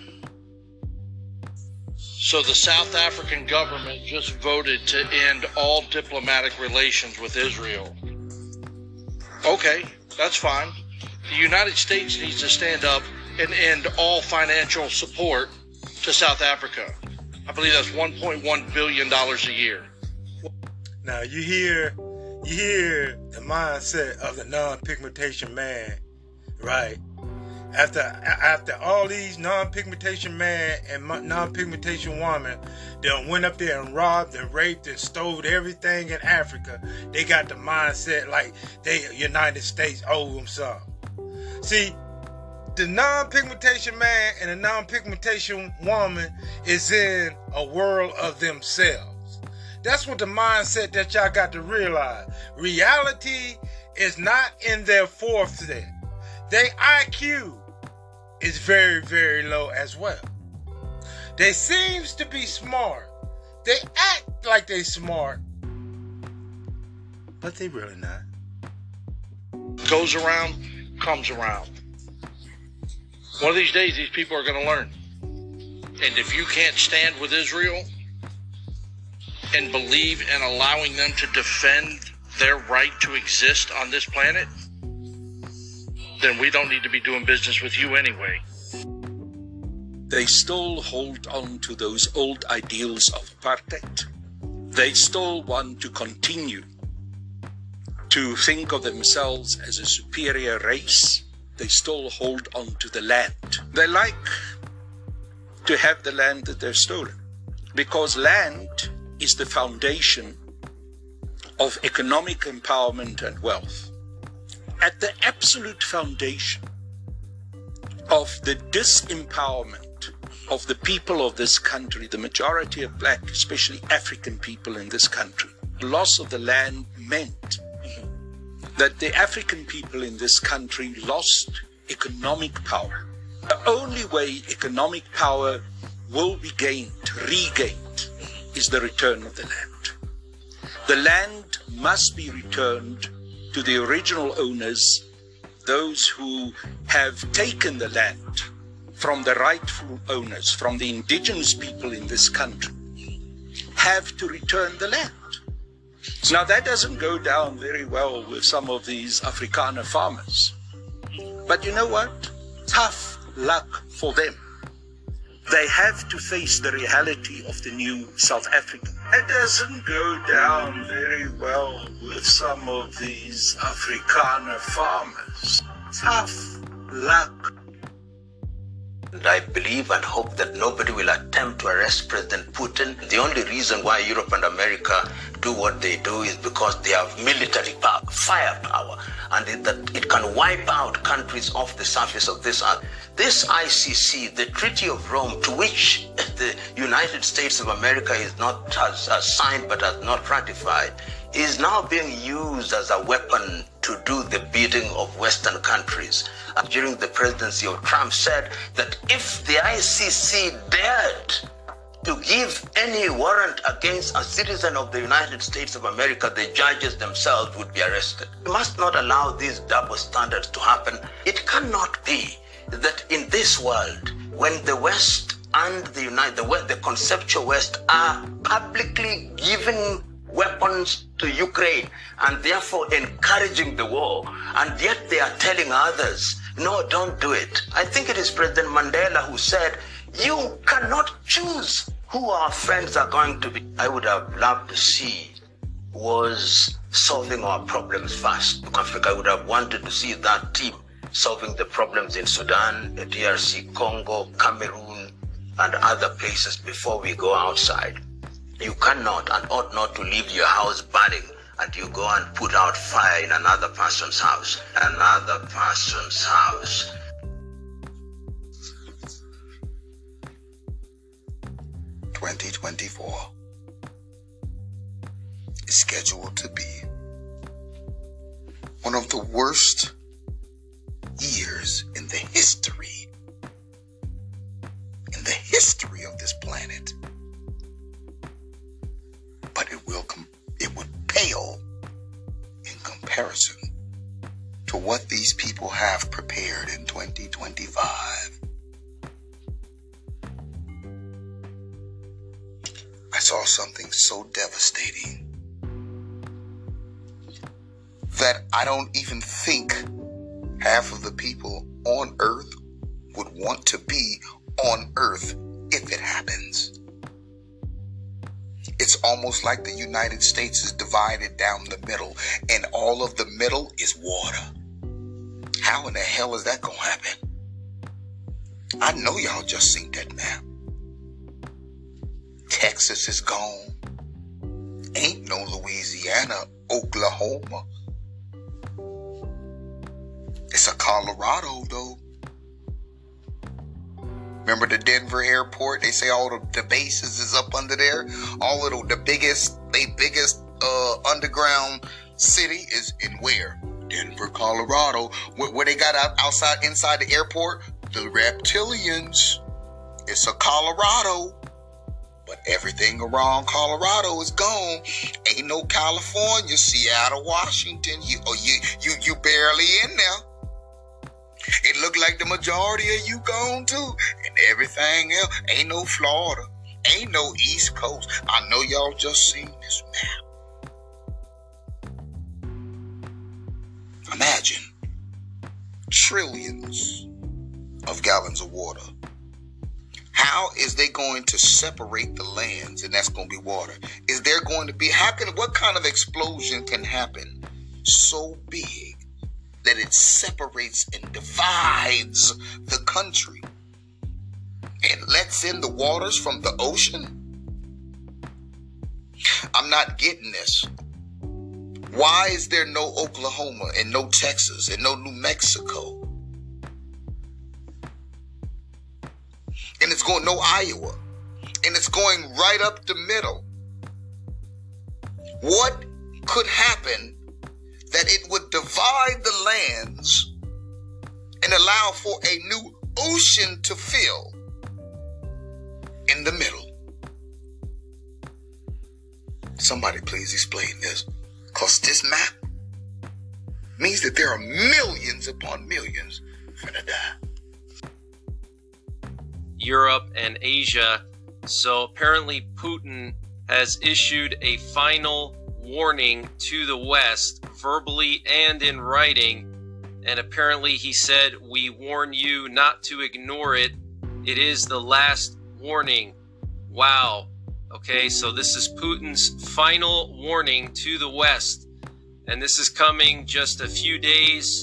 So the South African government just voted to end all diplomatic relations with Israel. Okay, that's fine. The United States needs to stand up and end all financial support to South Africa. I believe that's one point one billion dollars a year. Now you hear, you hear the mindset of the non-pigmentation man, right? After after all these non-pigmentation man and non-pigmentation woman that went up there and robbed and raped and stole everything in Africa, they got the mindset like they United States owe them something. See, the non-pigmentation man and the non-pigmentation woman is in a world of themselves. That's what the mindset that y'all got to realize. Reality is not in their forefront. Their I Q is very, very low as well. They seems to be smart. They act like they smart, but they really not. Goes around, comes around. One of these days, these people are going to learn. And if you can't stand with Israel and believe in allowing them to defend their right to exist on this planet, then we don't need to be doing business with you anyway. They still hold on to those old ideals of apartheid. They still want to continue to think of themselves as a superior race they still hold on to the land. They like to have the land that they've stolen, because land is the foundation of economic empowerment and wealth. At the absolute foundation of the disempowerment of the people of this country, the majority of black, especially African people in this country, the loss of the land meant that the African people in this country lost economic power. The only way economic power will be gained, regained, is the return of the land. The land must be returned to the original owners, those who have taken the land from the rightful owners, from the indigenous people in this country, have to return the land. Now that doesn't go down very well with some of these Afrikaner farmers. But you know what? Tough luck for them. They have to face the reality of the new South Africa. It doesn't go down very well with some of these Afrikaner farmers. Tough luck. And I believe and hope that nobody will attempt to arrest President Putin. The only reason why Europe and America do what they do is because they have military power, firepower, and it, that it can wipe out countries off the surface of this earth. This I C C, the Treaty of Rome, to which the United States of America is not has, has signed but has not ratified, is now being used as a weapon to do the bidding of Western countries. Uh, during the presidency of Trump said that if the I C C dared to give any warrant against a citizen of the United States of America, the judges themselves would be arrested. We must not allow these double standards to happen. It cannot be that in this world, when the West and the United, the, West, the conceptual West are publicly giving weapons to Ukraine and therefore encouraging the war, and yet they are telling others, no, don't do it. I think it is President Mandela who said, you cannot choose who our friends are going to be. I would have loved to see was solving our problems fast. Africa, I would have wanted to see that team solving the problems in Sudan, the D R C, Congo, Cameroon, and other places before we go outside. You cannot and ought not to leave your house burning and you go and put out fire in another person's house, another person's house. twenty twenty-four is scheduled to be one of the worst years in the history, in the history of this planet. But it will, com- it would pale in comparison to what these people have prepared in twenty twenty-five. I saw something so devastating that I don't even think half of the people on Earth would want to be on Earth if it happens. It's almost like the United States is divided down the middle, and all of the middle is water. How in the hell is that gonna happen? I know y'all just seen that map. Texas is gone. Ain't no Louisiana, Oklahoma. It's a Colorado though. Remember the Denver airport? They say all the, the bases is up under there. All of the, the biggest, the biggest uh, underground city is in where? Denver, Colorado. Where, where they got out, outside, inside the airport? The reptilians. It's a Colorado. But everything around Colorado is gone. Ain't no California, Seattle, Washington. You, oh, you, you, you barely in there. It looked like the majority of you gone too, and everything else. Ain't no Florida, ain't no East Coast. I know y'all just seen this map. Imagine trillions of gallons of water. How is they going to separate the lands, and that's going to be water? Is there going to be, how can, what kind of explosion can happen so big that it separates and divides the country and lets in the waters from the ocean? I'm not getting this. Why is there no Oklahoma and no Texas and no New Mexico? And it's going no Iowa. And it's going right up the middle. What could happen that it would divide the lands and allow for a new ocean to fill in the middle? Somebody please explain this. Because this map means that there are millions upon millions finna die. Europe and Asia. So apparently Putin has issued a final warning to the West, verbally and in writing. And apparently he said, "We warn you not to ignore it. It is the last warning." Wow. Okay, so this is Putin's final warning to the West. And this is coming just a few days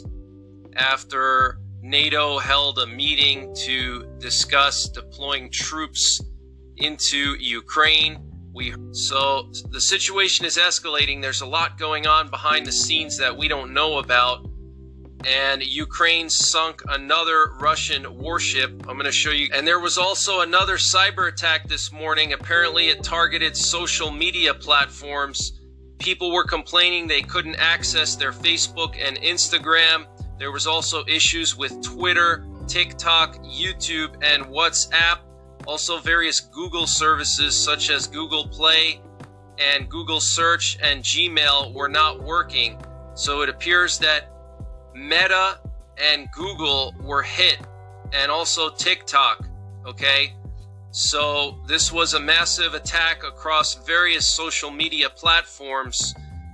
after NATO held a meeting to discuss deploying troops into Ukraine. We so the situation is escalating. There's a lot going on behind the scenes that we don't know about. And Ukraine sunk another Russian warship. I'm going to show you. And there was also another cyber attack this morning. Apparently it targeted social media platforms. People were complaining they couldn't access their Facebook and Instagram. There was also issues with Twitter, TikTok, YouTube, and WhatsApp. Also various Google services such as Google Play and Google Search and Gmail were not working. So it appears that Meta and Google were hit, and also TikTok. Okay, so this was a massive attack across various social media platforms.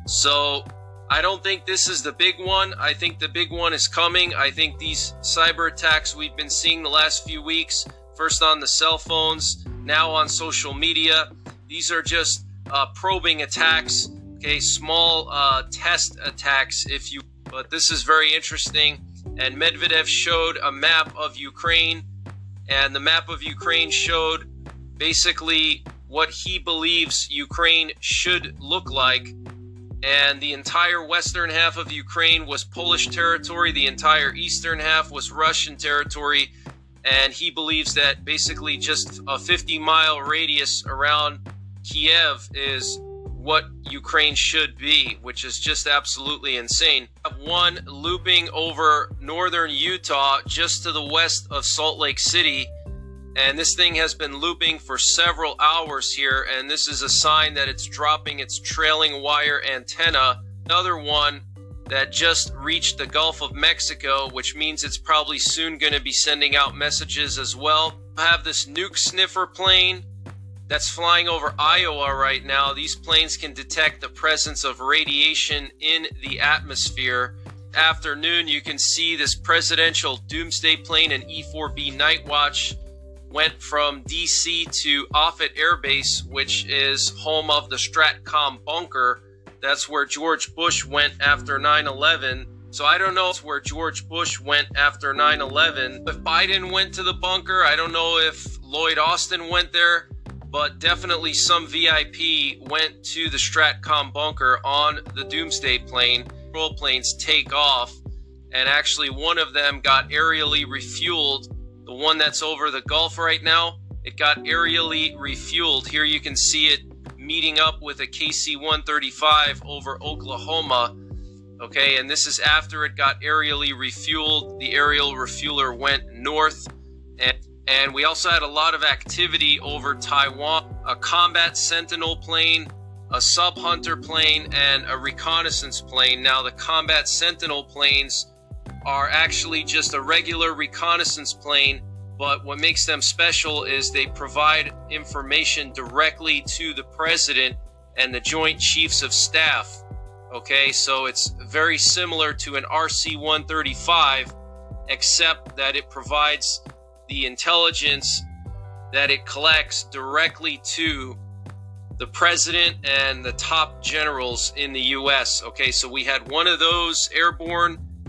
So I don't think this is the big one. I think the big one is coming. I think these cyber attacks we've been seeing the last few weeks, first on the cell phones, now on social media, these are just uh, probing attacks. Okay, small uh, test attacks, if you. But this is very interesting. And Medvedev showed a map of Ukraine, and the map of Ukraine showed basically what he believes Ukraine should look like. And the entire western half of Ukraine was Polish territory. The entire eastern half was Russian territory. And he believes that basically just a fifty mile radius around Kiev is what Ukraine should be, which is just absolutely insane. One looping over northern Utah just to the west of Salt Lake City, and this thing has been looping for several hours here, and this is a sign that it's dropping its trailing wire antenna. Another one that just reached the Gulf of Mexico, which means it's probably soon going to be sending out messages as well. I have this nuke sniffer plane that's flying over Iowa right now. These planes can detect the presence of radiation in the atmosphere. Afternoon, you can see this presidential doomsday plane, an E four B Night Watch, went from D C to Offutt Air Base, which is home of the Stratcom bunker. That's where George Bush went after nine eleven. So I don't know where George Bush went after nine eleven. If Biden went to the bunker, I don't know if Lloyd Austin went there. But definitely some V I P went to the Stratcom bunker on the Doomsday plane. Patrol planes take off, and actually one of them got aerially refueled. The one that's over the Gulf right now, it got aerially refueled. Here you can see it meeting up with a K C one thirty-five over Oklahoma. Okay, and this is after it got aerially refueled. The aerial refueler went north, and And we also had a lot of activity over Taiwan, a combat sentinel plane, a sub-hunter plane, and a reconnaissance plane. Now, the combat sentinel planes are actually just a regular reconnaissance plane, but what makes them special is they provide information directly to the president and the Joint Chiefs of Staff. Okay, so it's very similar to an R C one thirty-five, except that it provides the intelligence that it collects directly to the president and the top generals in the U S. Okay, so we had one of those airborne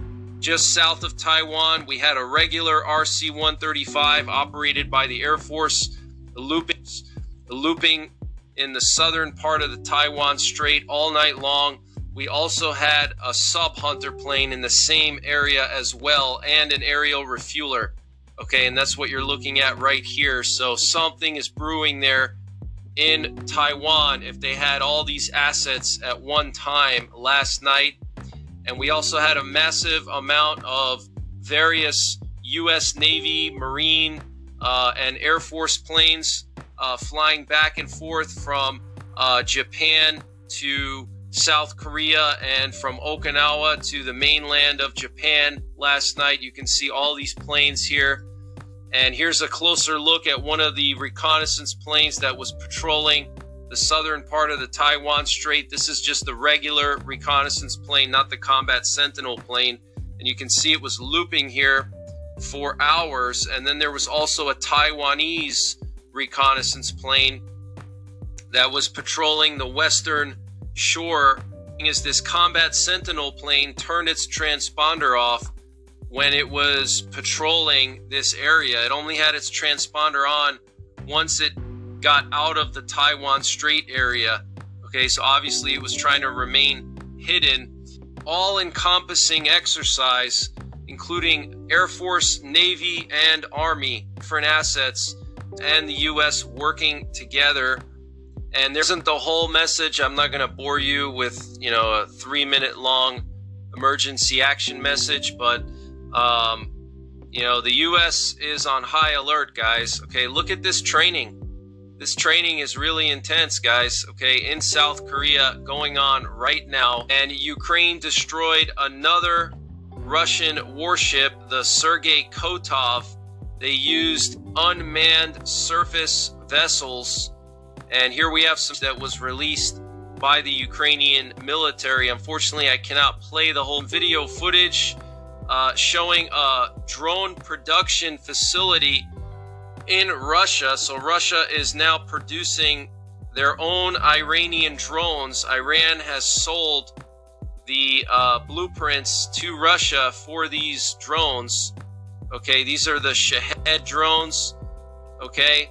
just south of Taiwan. We had a regular R C one thirty-five operated by the Air Force, looping, looping in the southern part of the Taiwan Strait all night long. We also had a sub-Hunter plane in the same area as well, and an aerial refueler. Okay, and that's what you're looking at right here. So something is brewing there in Taiwan if they had all these assets at one time last night. And we also had a massive amount of various U S Navy, Marine, uh, and Air Force planes uh, flying back and forth from uh, Japan to South Korea and from Okinawa to the mainland of Japan last night. You can see all these planes here. And here's a closer look at one of the reconnaissance planes that was patrolling the southern part of the Taiwan Strait. This is just the regular reconnaissance plane, not the Combat Sentinel plane. And you can see it was looping here for hours. And then there was also a Taiwanese reconnaissance plane that was patrolling the western shore. As this Combat Sentinel plane turned its transponder off when it was patrolling this area. It only had its transponder on once it got out of the Taiwan Strait area. Okay, so obviously it was trying to remain hidden. All-encompassing exercise, including Air Force, Navy, and Army, different assets, and the U S working together. And there isn't the whole message. I'm not going to bore you with, you know, a three-minute long emergency action message, but um, you know, the U S is on high alert, guys. Okay, look at this training. This training is really intense, guys, okay, in South Korea going on right now. And Ukraine destroyed another Russian warship, the Sergei Kotov. They used unmanned surface vessels. And here we have some that was released by the Ukrainian military. Unfortunately, I cannot play the whole video footage uh, showing a drone production facility in Russia. So Russia is now producing their own Iranian drones. Iran has sold the uh, blueprints to Russia for these drones. Okay, these are the Shahed drones. Okay,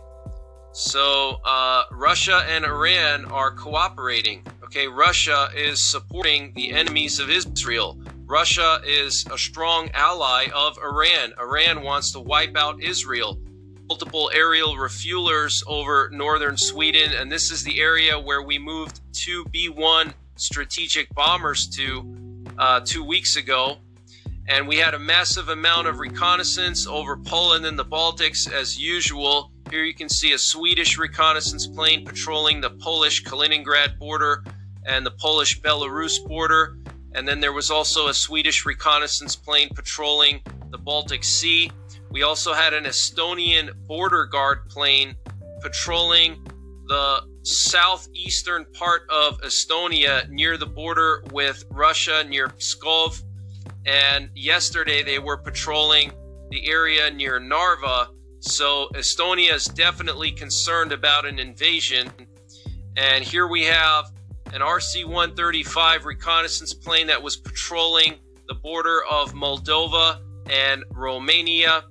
so uh, Russia and Iran are cooperating. Okay, Russia is supporting the enemies of Israel. Russia is a strong ally of Iran. Iran wants to wipe out Israel. Multiple aerial refuelers over northern Sweden, and this is the area where we moved two B one strategic bombers to uh, two weeks ago. And we had a massive amount of reconnaissance over Poland and the Baltics as usual. Here you can see a Swedish reconnaissance plane patrolling the Polish Kaliningrad border and the Polish Belarus border. And then there was also a Swedish reconnaissance plane patrolling the Baltic Sea. We also had an Estonian border guard plane patrolling the southeastern part of Estonia near the border with Russia, near Pskov. And yesterday they were patrolling the area near Narva. So Estonia is definitely concerned about an invasion. And here we have an R C one thirty-five reconnaissance plane that was patrolling the border of Moldova and Romania.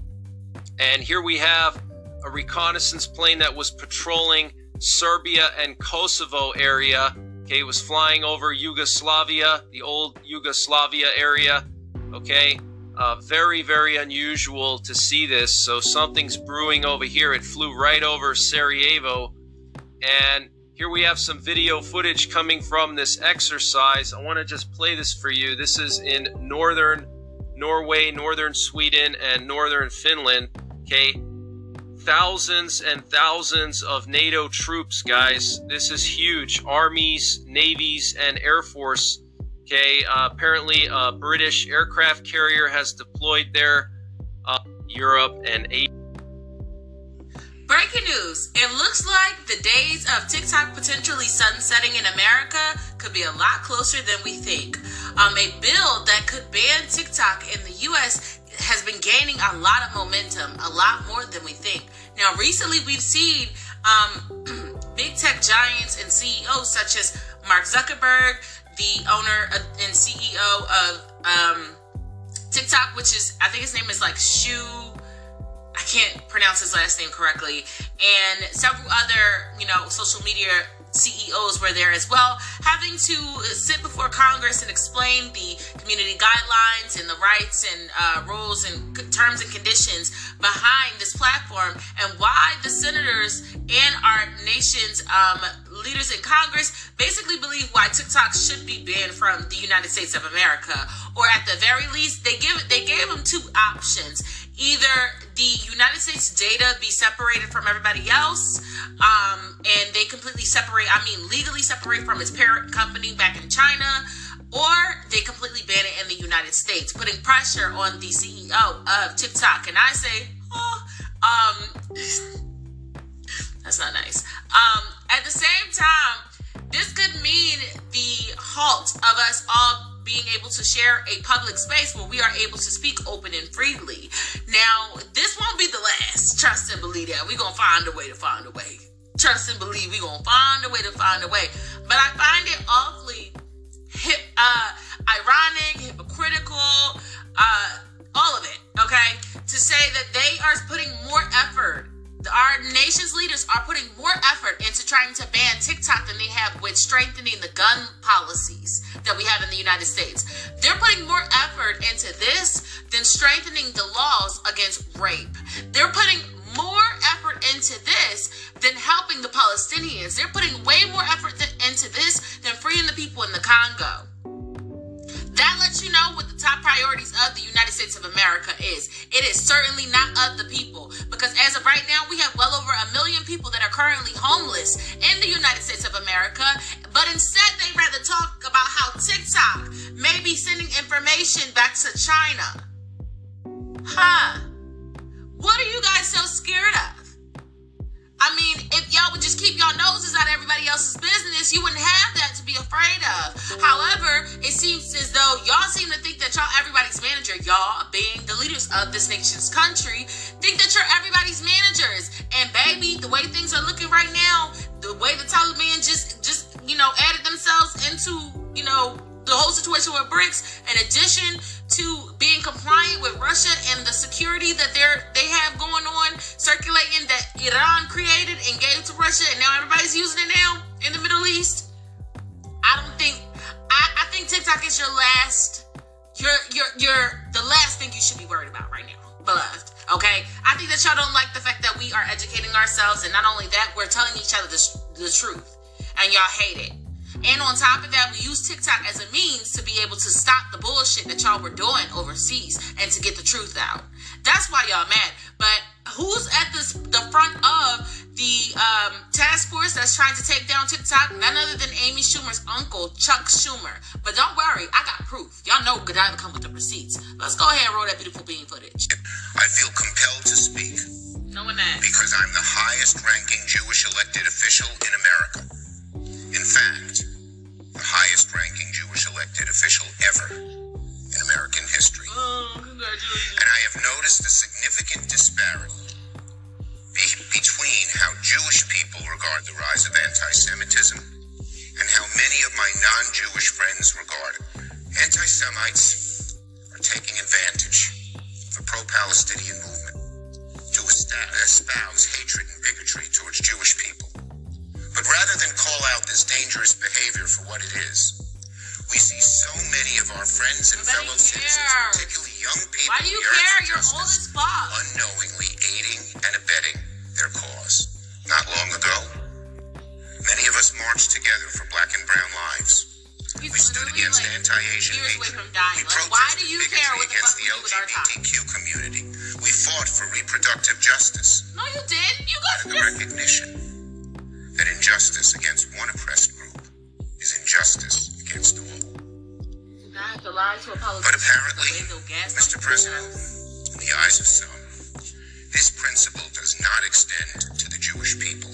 And here we have a reconnaissance plane that was patrolling Serbia and Kosovo area. Okay, it was flying over Yugoslavia, the old Yugoslavia area. Okay, uh, very, very unusual to see this. So something's brewing over here. It flew right over Sarajevo. And here we have some video footage coming from this exercise. I want to just play this for you. This is in northern Norway, northern Sweden, and northern Finland. Okay, thousands and thousands of NATO troops, guys. This is huge. Armies, navies, and Air Force. Okay, uh, apparently a British aircraft carrier has deployed there. Uh, Europe and Asia. Breaking news. It looks like the days of TikTok potentially sunsetting in America could be a lot closer than we think. Um, a bill that could ban TikTok in the U S has been gaining a lot of momentum, a lot more than we think. Now, recently we've seen um, big tech giants and C E Os such as Mark Zuckerberg, the owner and C E O of um, TikTok, which is, I think his name is like Shu, I can't pronounce his last name correctly, and several other, you know, social media C E Os were there as well, having to sit before Congress and explain the community guidelines and the rights and uh, rules and terms and conditions behind this platform, and why the senators and our nation's um, leaders in Congress basically believe why TikTok should be banned from the United States of America, or at the very least, they give they gave them two options. Either the United States data be separated from everybody else, um, and they completely separate, I mean legally separate from its parent company back in China, or they completely ban it in the United States, putting pressure on the C E O of TikTok. And I say, oh, um, that's not nice. Um, at the same time, this could mean the halt of us all being able to share a public space where we are able to speak open and freely. Now, this won't be the last. Trust and believe that. We're going to find a way to find a way. Trust and believe we're going to find a way to find a way. But I find it awfully hip, uh, ironic, hypocritical, uh, all of it, okay? To say that they are putting more effort, our nation's leaders are putting more effort into trying to ban TikTok than they have with strengthening the gun policies that we have in the United States. They're putting more effort into this than strengthening the laws against rape. They're putting more effort into this than helping the Palestinians. They're putting way more effort th- into this than freeing the people in the Congo. That lets you know what the top priorities of the United States of America is. It is certainly not of the people, because as of right now, we have well over a million people that are currently homeless in the United States of America, but instead they rather talk about how TikTok may be sending information back to China. Huh? What are you guys so scared of? I mean, if y'all would just keep y'all noses out of everybody else's business, you wouldn't have that to be afraid of. However, it seems as though y'all seem to think that y'all everybody's manager. Y'all, being the leaders of this nation's country, think that you're everybody's managers. And baby, the way things are looking right now, the way the Taliban just, just you know, added themselves into, you know, the whole situation with BRICS, in addition to being compliant with Russia and the security that they're they have going on, circulating that Iran created and gave to Russia, and now everybody's using it now in the Middle East. I don't think I, I think TikTok is your last your your your the last thing you should be worried about right now, beloved. Okay? I think that y'all don't like the fact that we are educating ourselves, and not only that, we're telling each other the, the truth, and y'all hate it. And on top of that, we use TikTok as a means to be able to stop the bullshit that y'all were doing overseas and to get the truth out. That's why y'all mad. But who's at this, the front of the um, task force that's trying to take down TikTok? None other than Amy Schumer's uncle, Chuck Schumer. But don't worry, I got proof. Y'all know Godiva come with the receipts. Let's go ahead and roll that beautiful bean footage. I feel compelled to speak. Knowing that. Because I'm the highest ranking Jewish elected official in America. In fact, the highest ranking Jewish elected official ever in American history. Oh, congratulations. And I have noticed a significant disparity be- between how Jewish people regard the rise of anti-Semitism and how many of my non-Jewish friends regard it. Anti-Semites are taking advantage of the pro-Palestinian movement to espouse hatred and bigotry towards Jewish people. But rather than call out this dangerous behavior for what it is, we see so many of our friends and fellow citizens, particularly young people, why do you care? You're old as fuck. Unknowingly aiding and abetting their cause. Not long ago, many of us marched together for black and brown lives. He's we stood against like anti-Asian hatred. We protested why do you care what the against fuck the L G B T Q community. We fought for reproductive justice. No, you did. You guys and the recognition that injustice against one oppressed group is injustice against all. But apparently, Mister President, in the eyes of some, this principle does not extend to the Jewish people.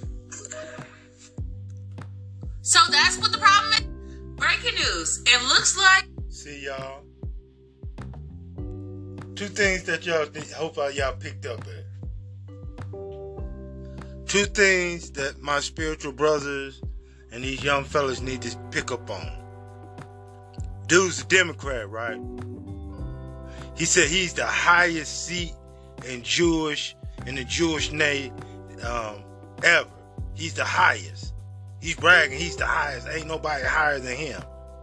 So that's what the problem is. Breaking news. It looks like. See y'all. Two things that y'all think, hope y'all picked up at. Two things that my spiritual brothers and these young fellas need to pick up on. Dude's a Democrat, right? He said he's the highest seat in Jewish in the Jewish name um, ever. He's the highest. He's bragging he's the highest. Ain't nobody higher than him.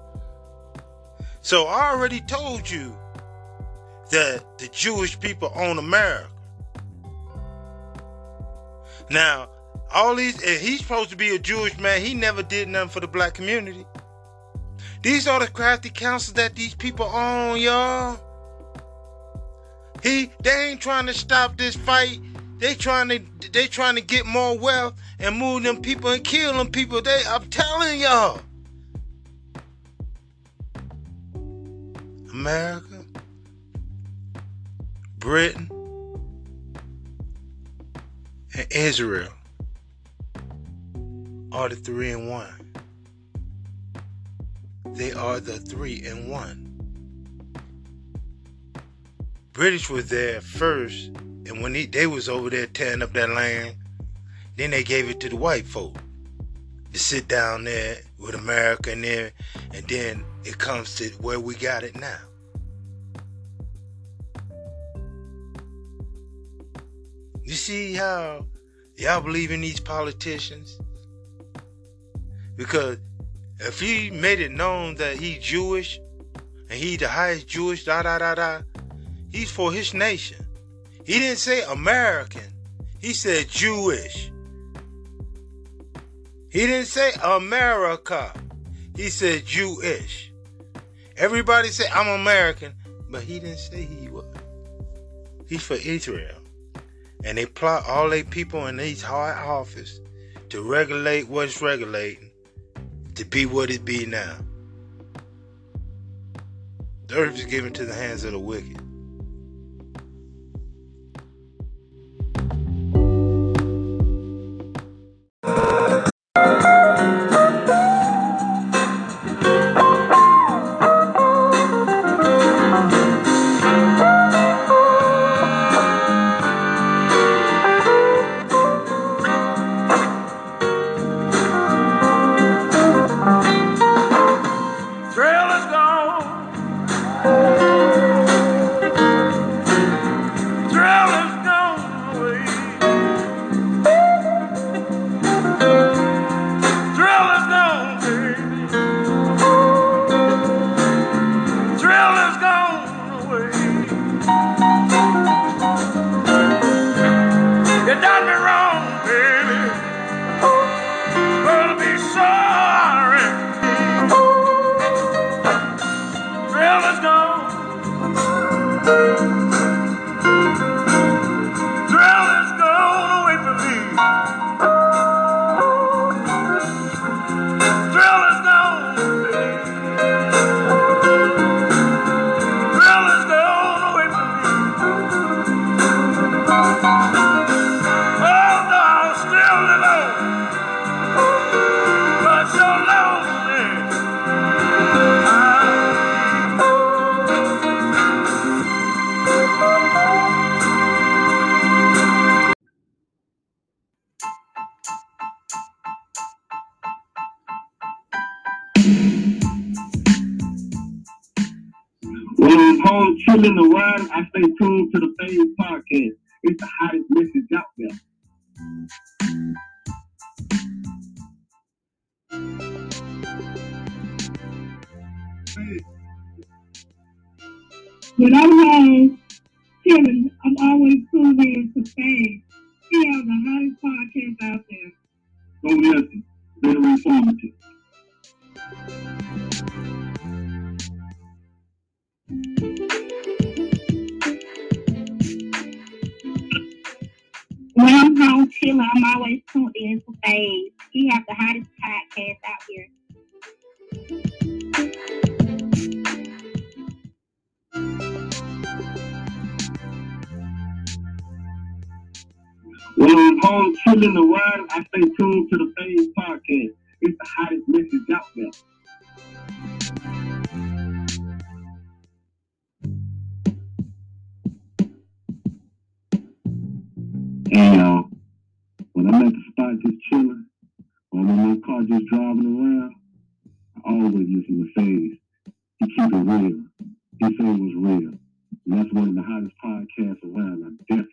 So I already told you that the Jewish people own America. Now, all these, and he's supposed to be a Jewish man. He never did nothing for the black community. These are the crafty councils that these people own, y'all. He, they ain't trying to stop this fight. They trying to, they trying to get more wealth and move them people and kill them people. They, I'm telling y'all. America, Britain, and Israel are the three in one. They are the three in one. British was there first, and when he, they was over there tearing up that land, then they gave it to the white folk to sit down there with America and there, and then it comes to where we got it now. You see how y'all believe in these politicians? Because if he made it known that he's Jewish and he the highest Jewish, da da da da, he's for his nation. He didn't say American. He said Jewish. He didn't say America. He said Jewish. Everybody say I'm American, but he didn't say he was. He's for Israel. And they plot all their people in these high office to regulate what's regulating to be what it be now. The earth is given to the hands of the wicked. Chilling the ride, I stay tuned to the Phase Podcast. It's the hottest message out there. When I'm home chilling, I'm always tuned in to Phase. We have the hottest podcast out there. Go listen. Very informative. When I'm home chilling, I'm always tuned in to Phase. He has the hottest podcast out here. When I'm home chilling the ride, I stay tuned to the Phase Podcast. It's the hottest message out there. And uh, when I'm at the spot just chilling, or I'm in my car just driving around, I always listen to Phase. He keep it real. He say it was real. And that's one of the hottest podcasts around. I definitely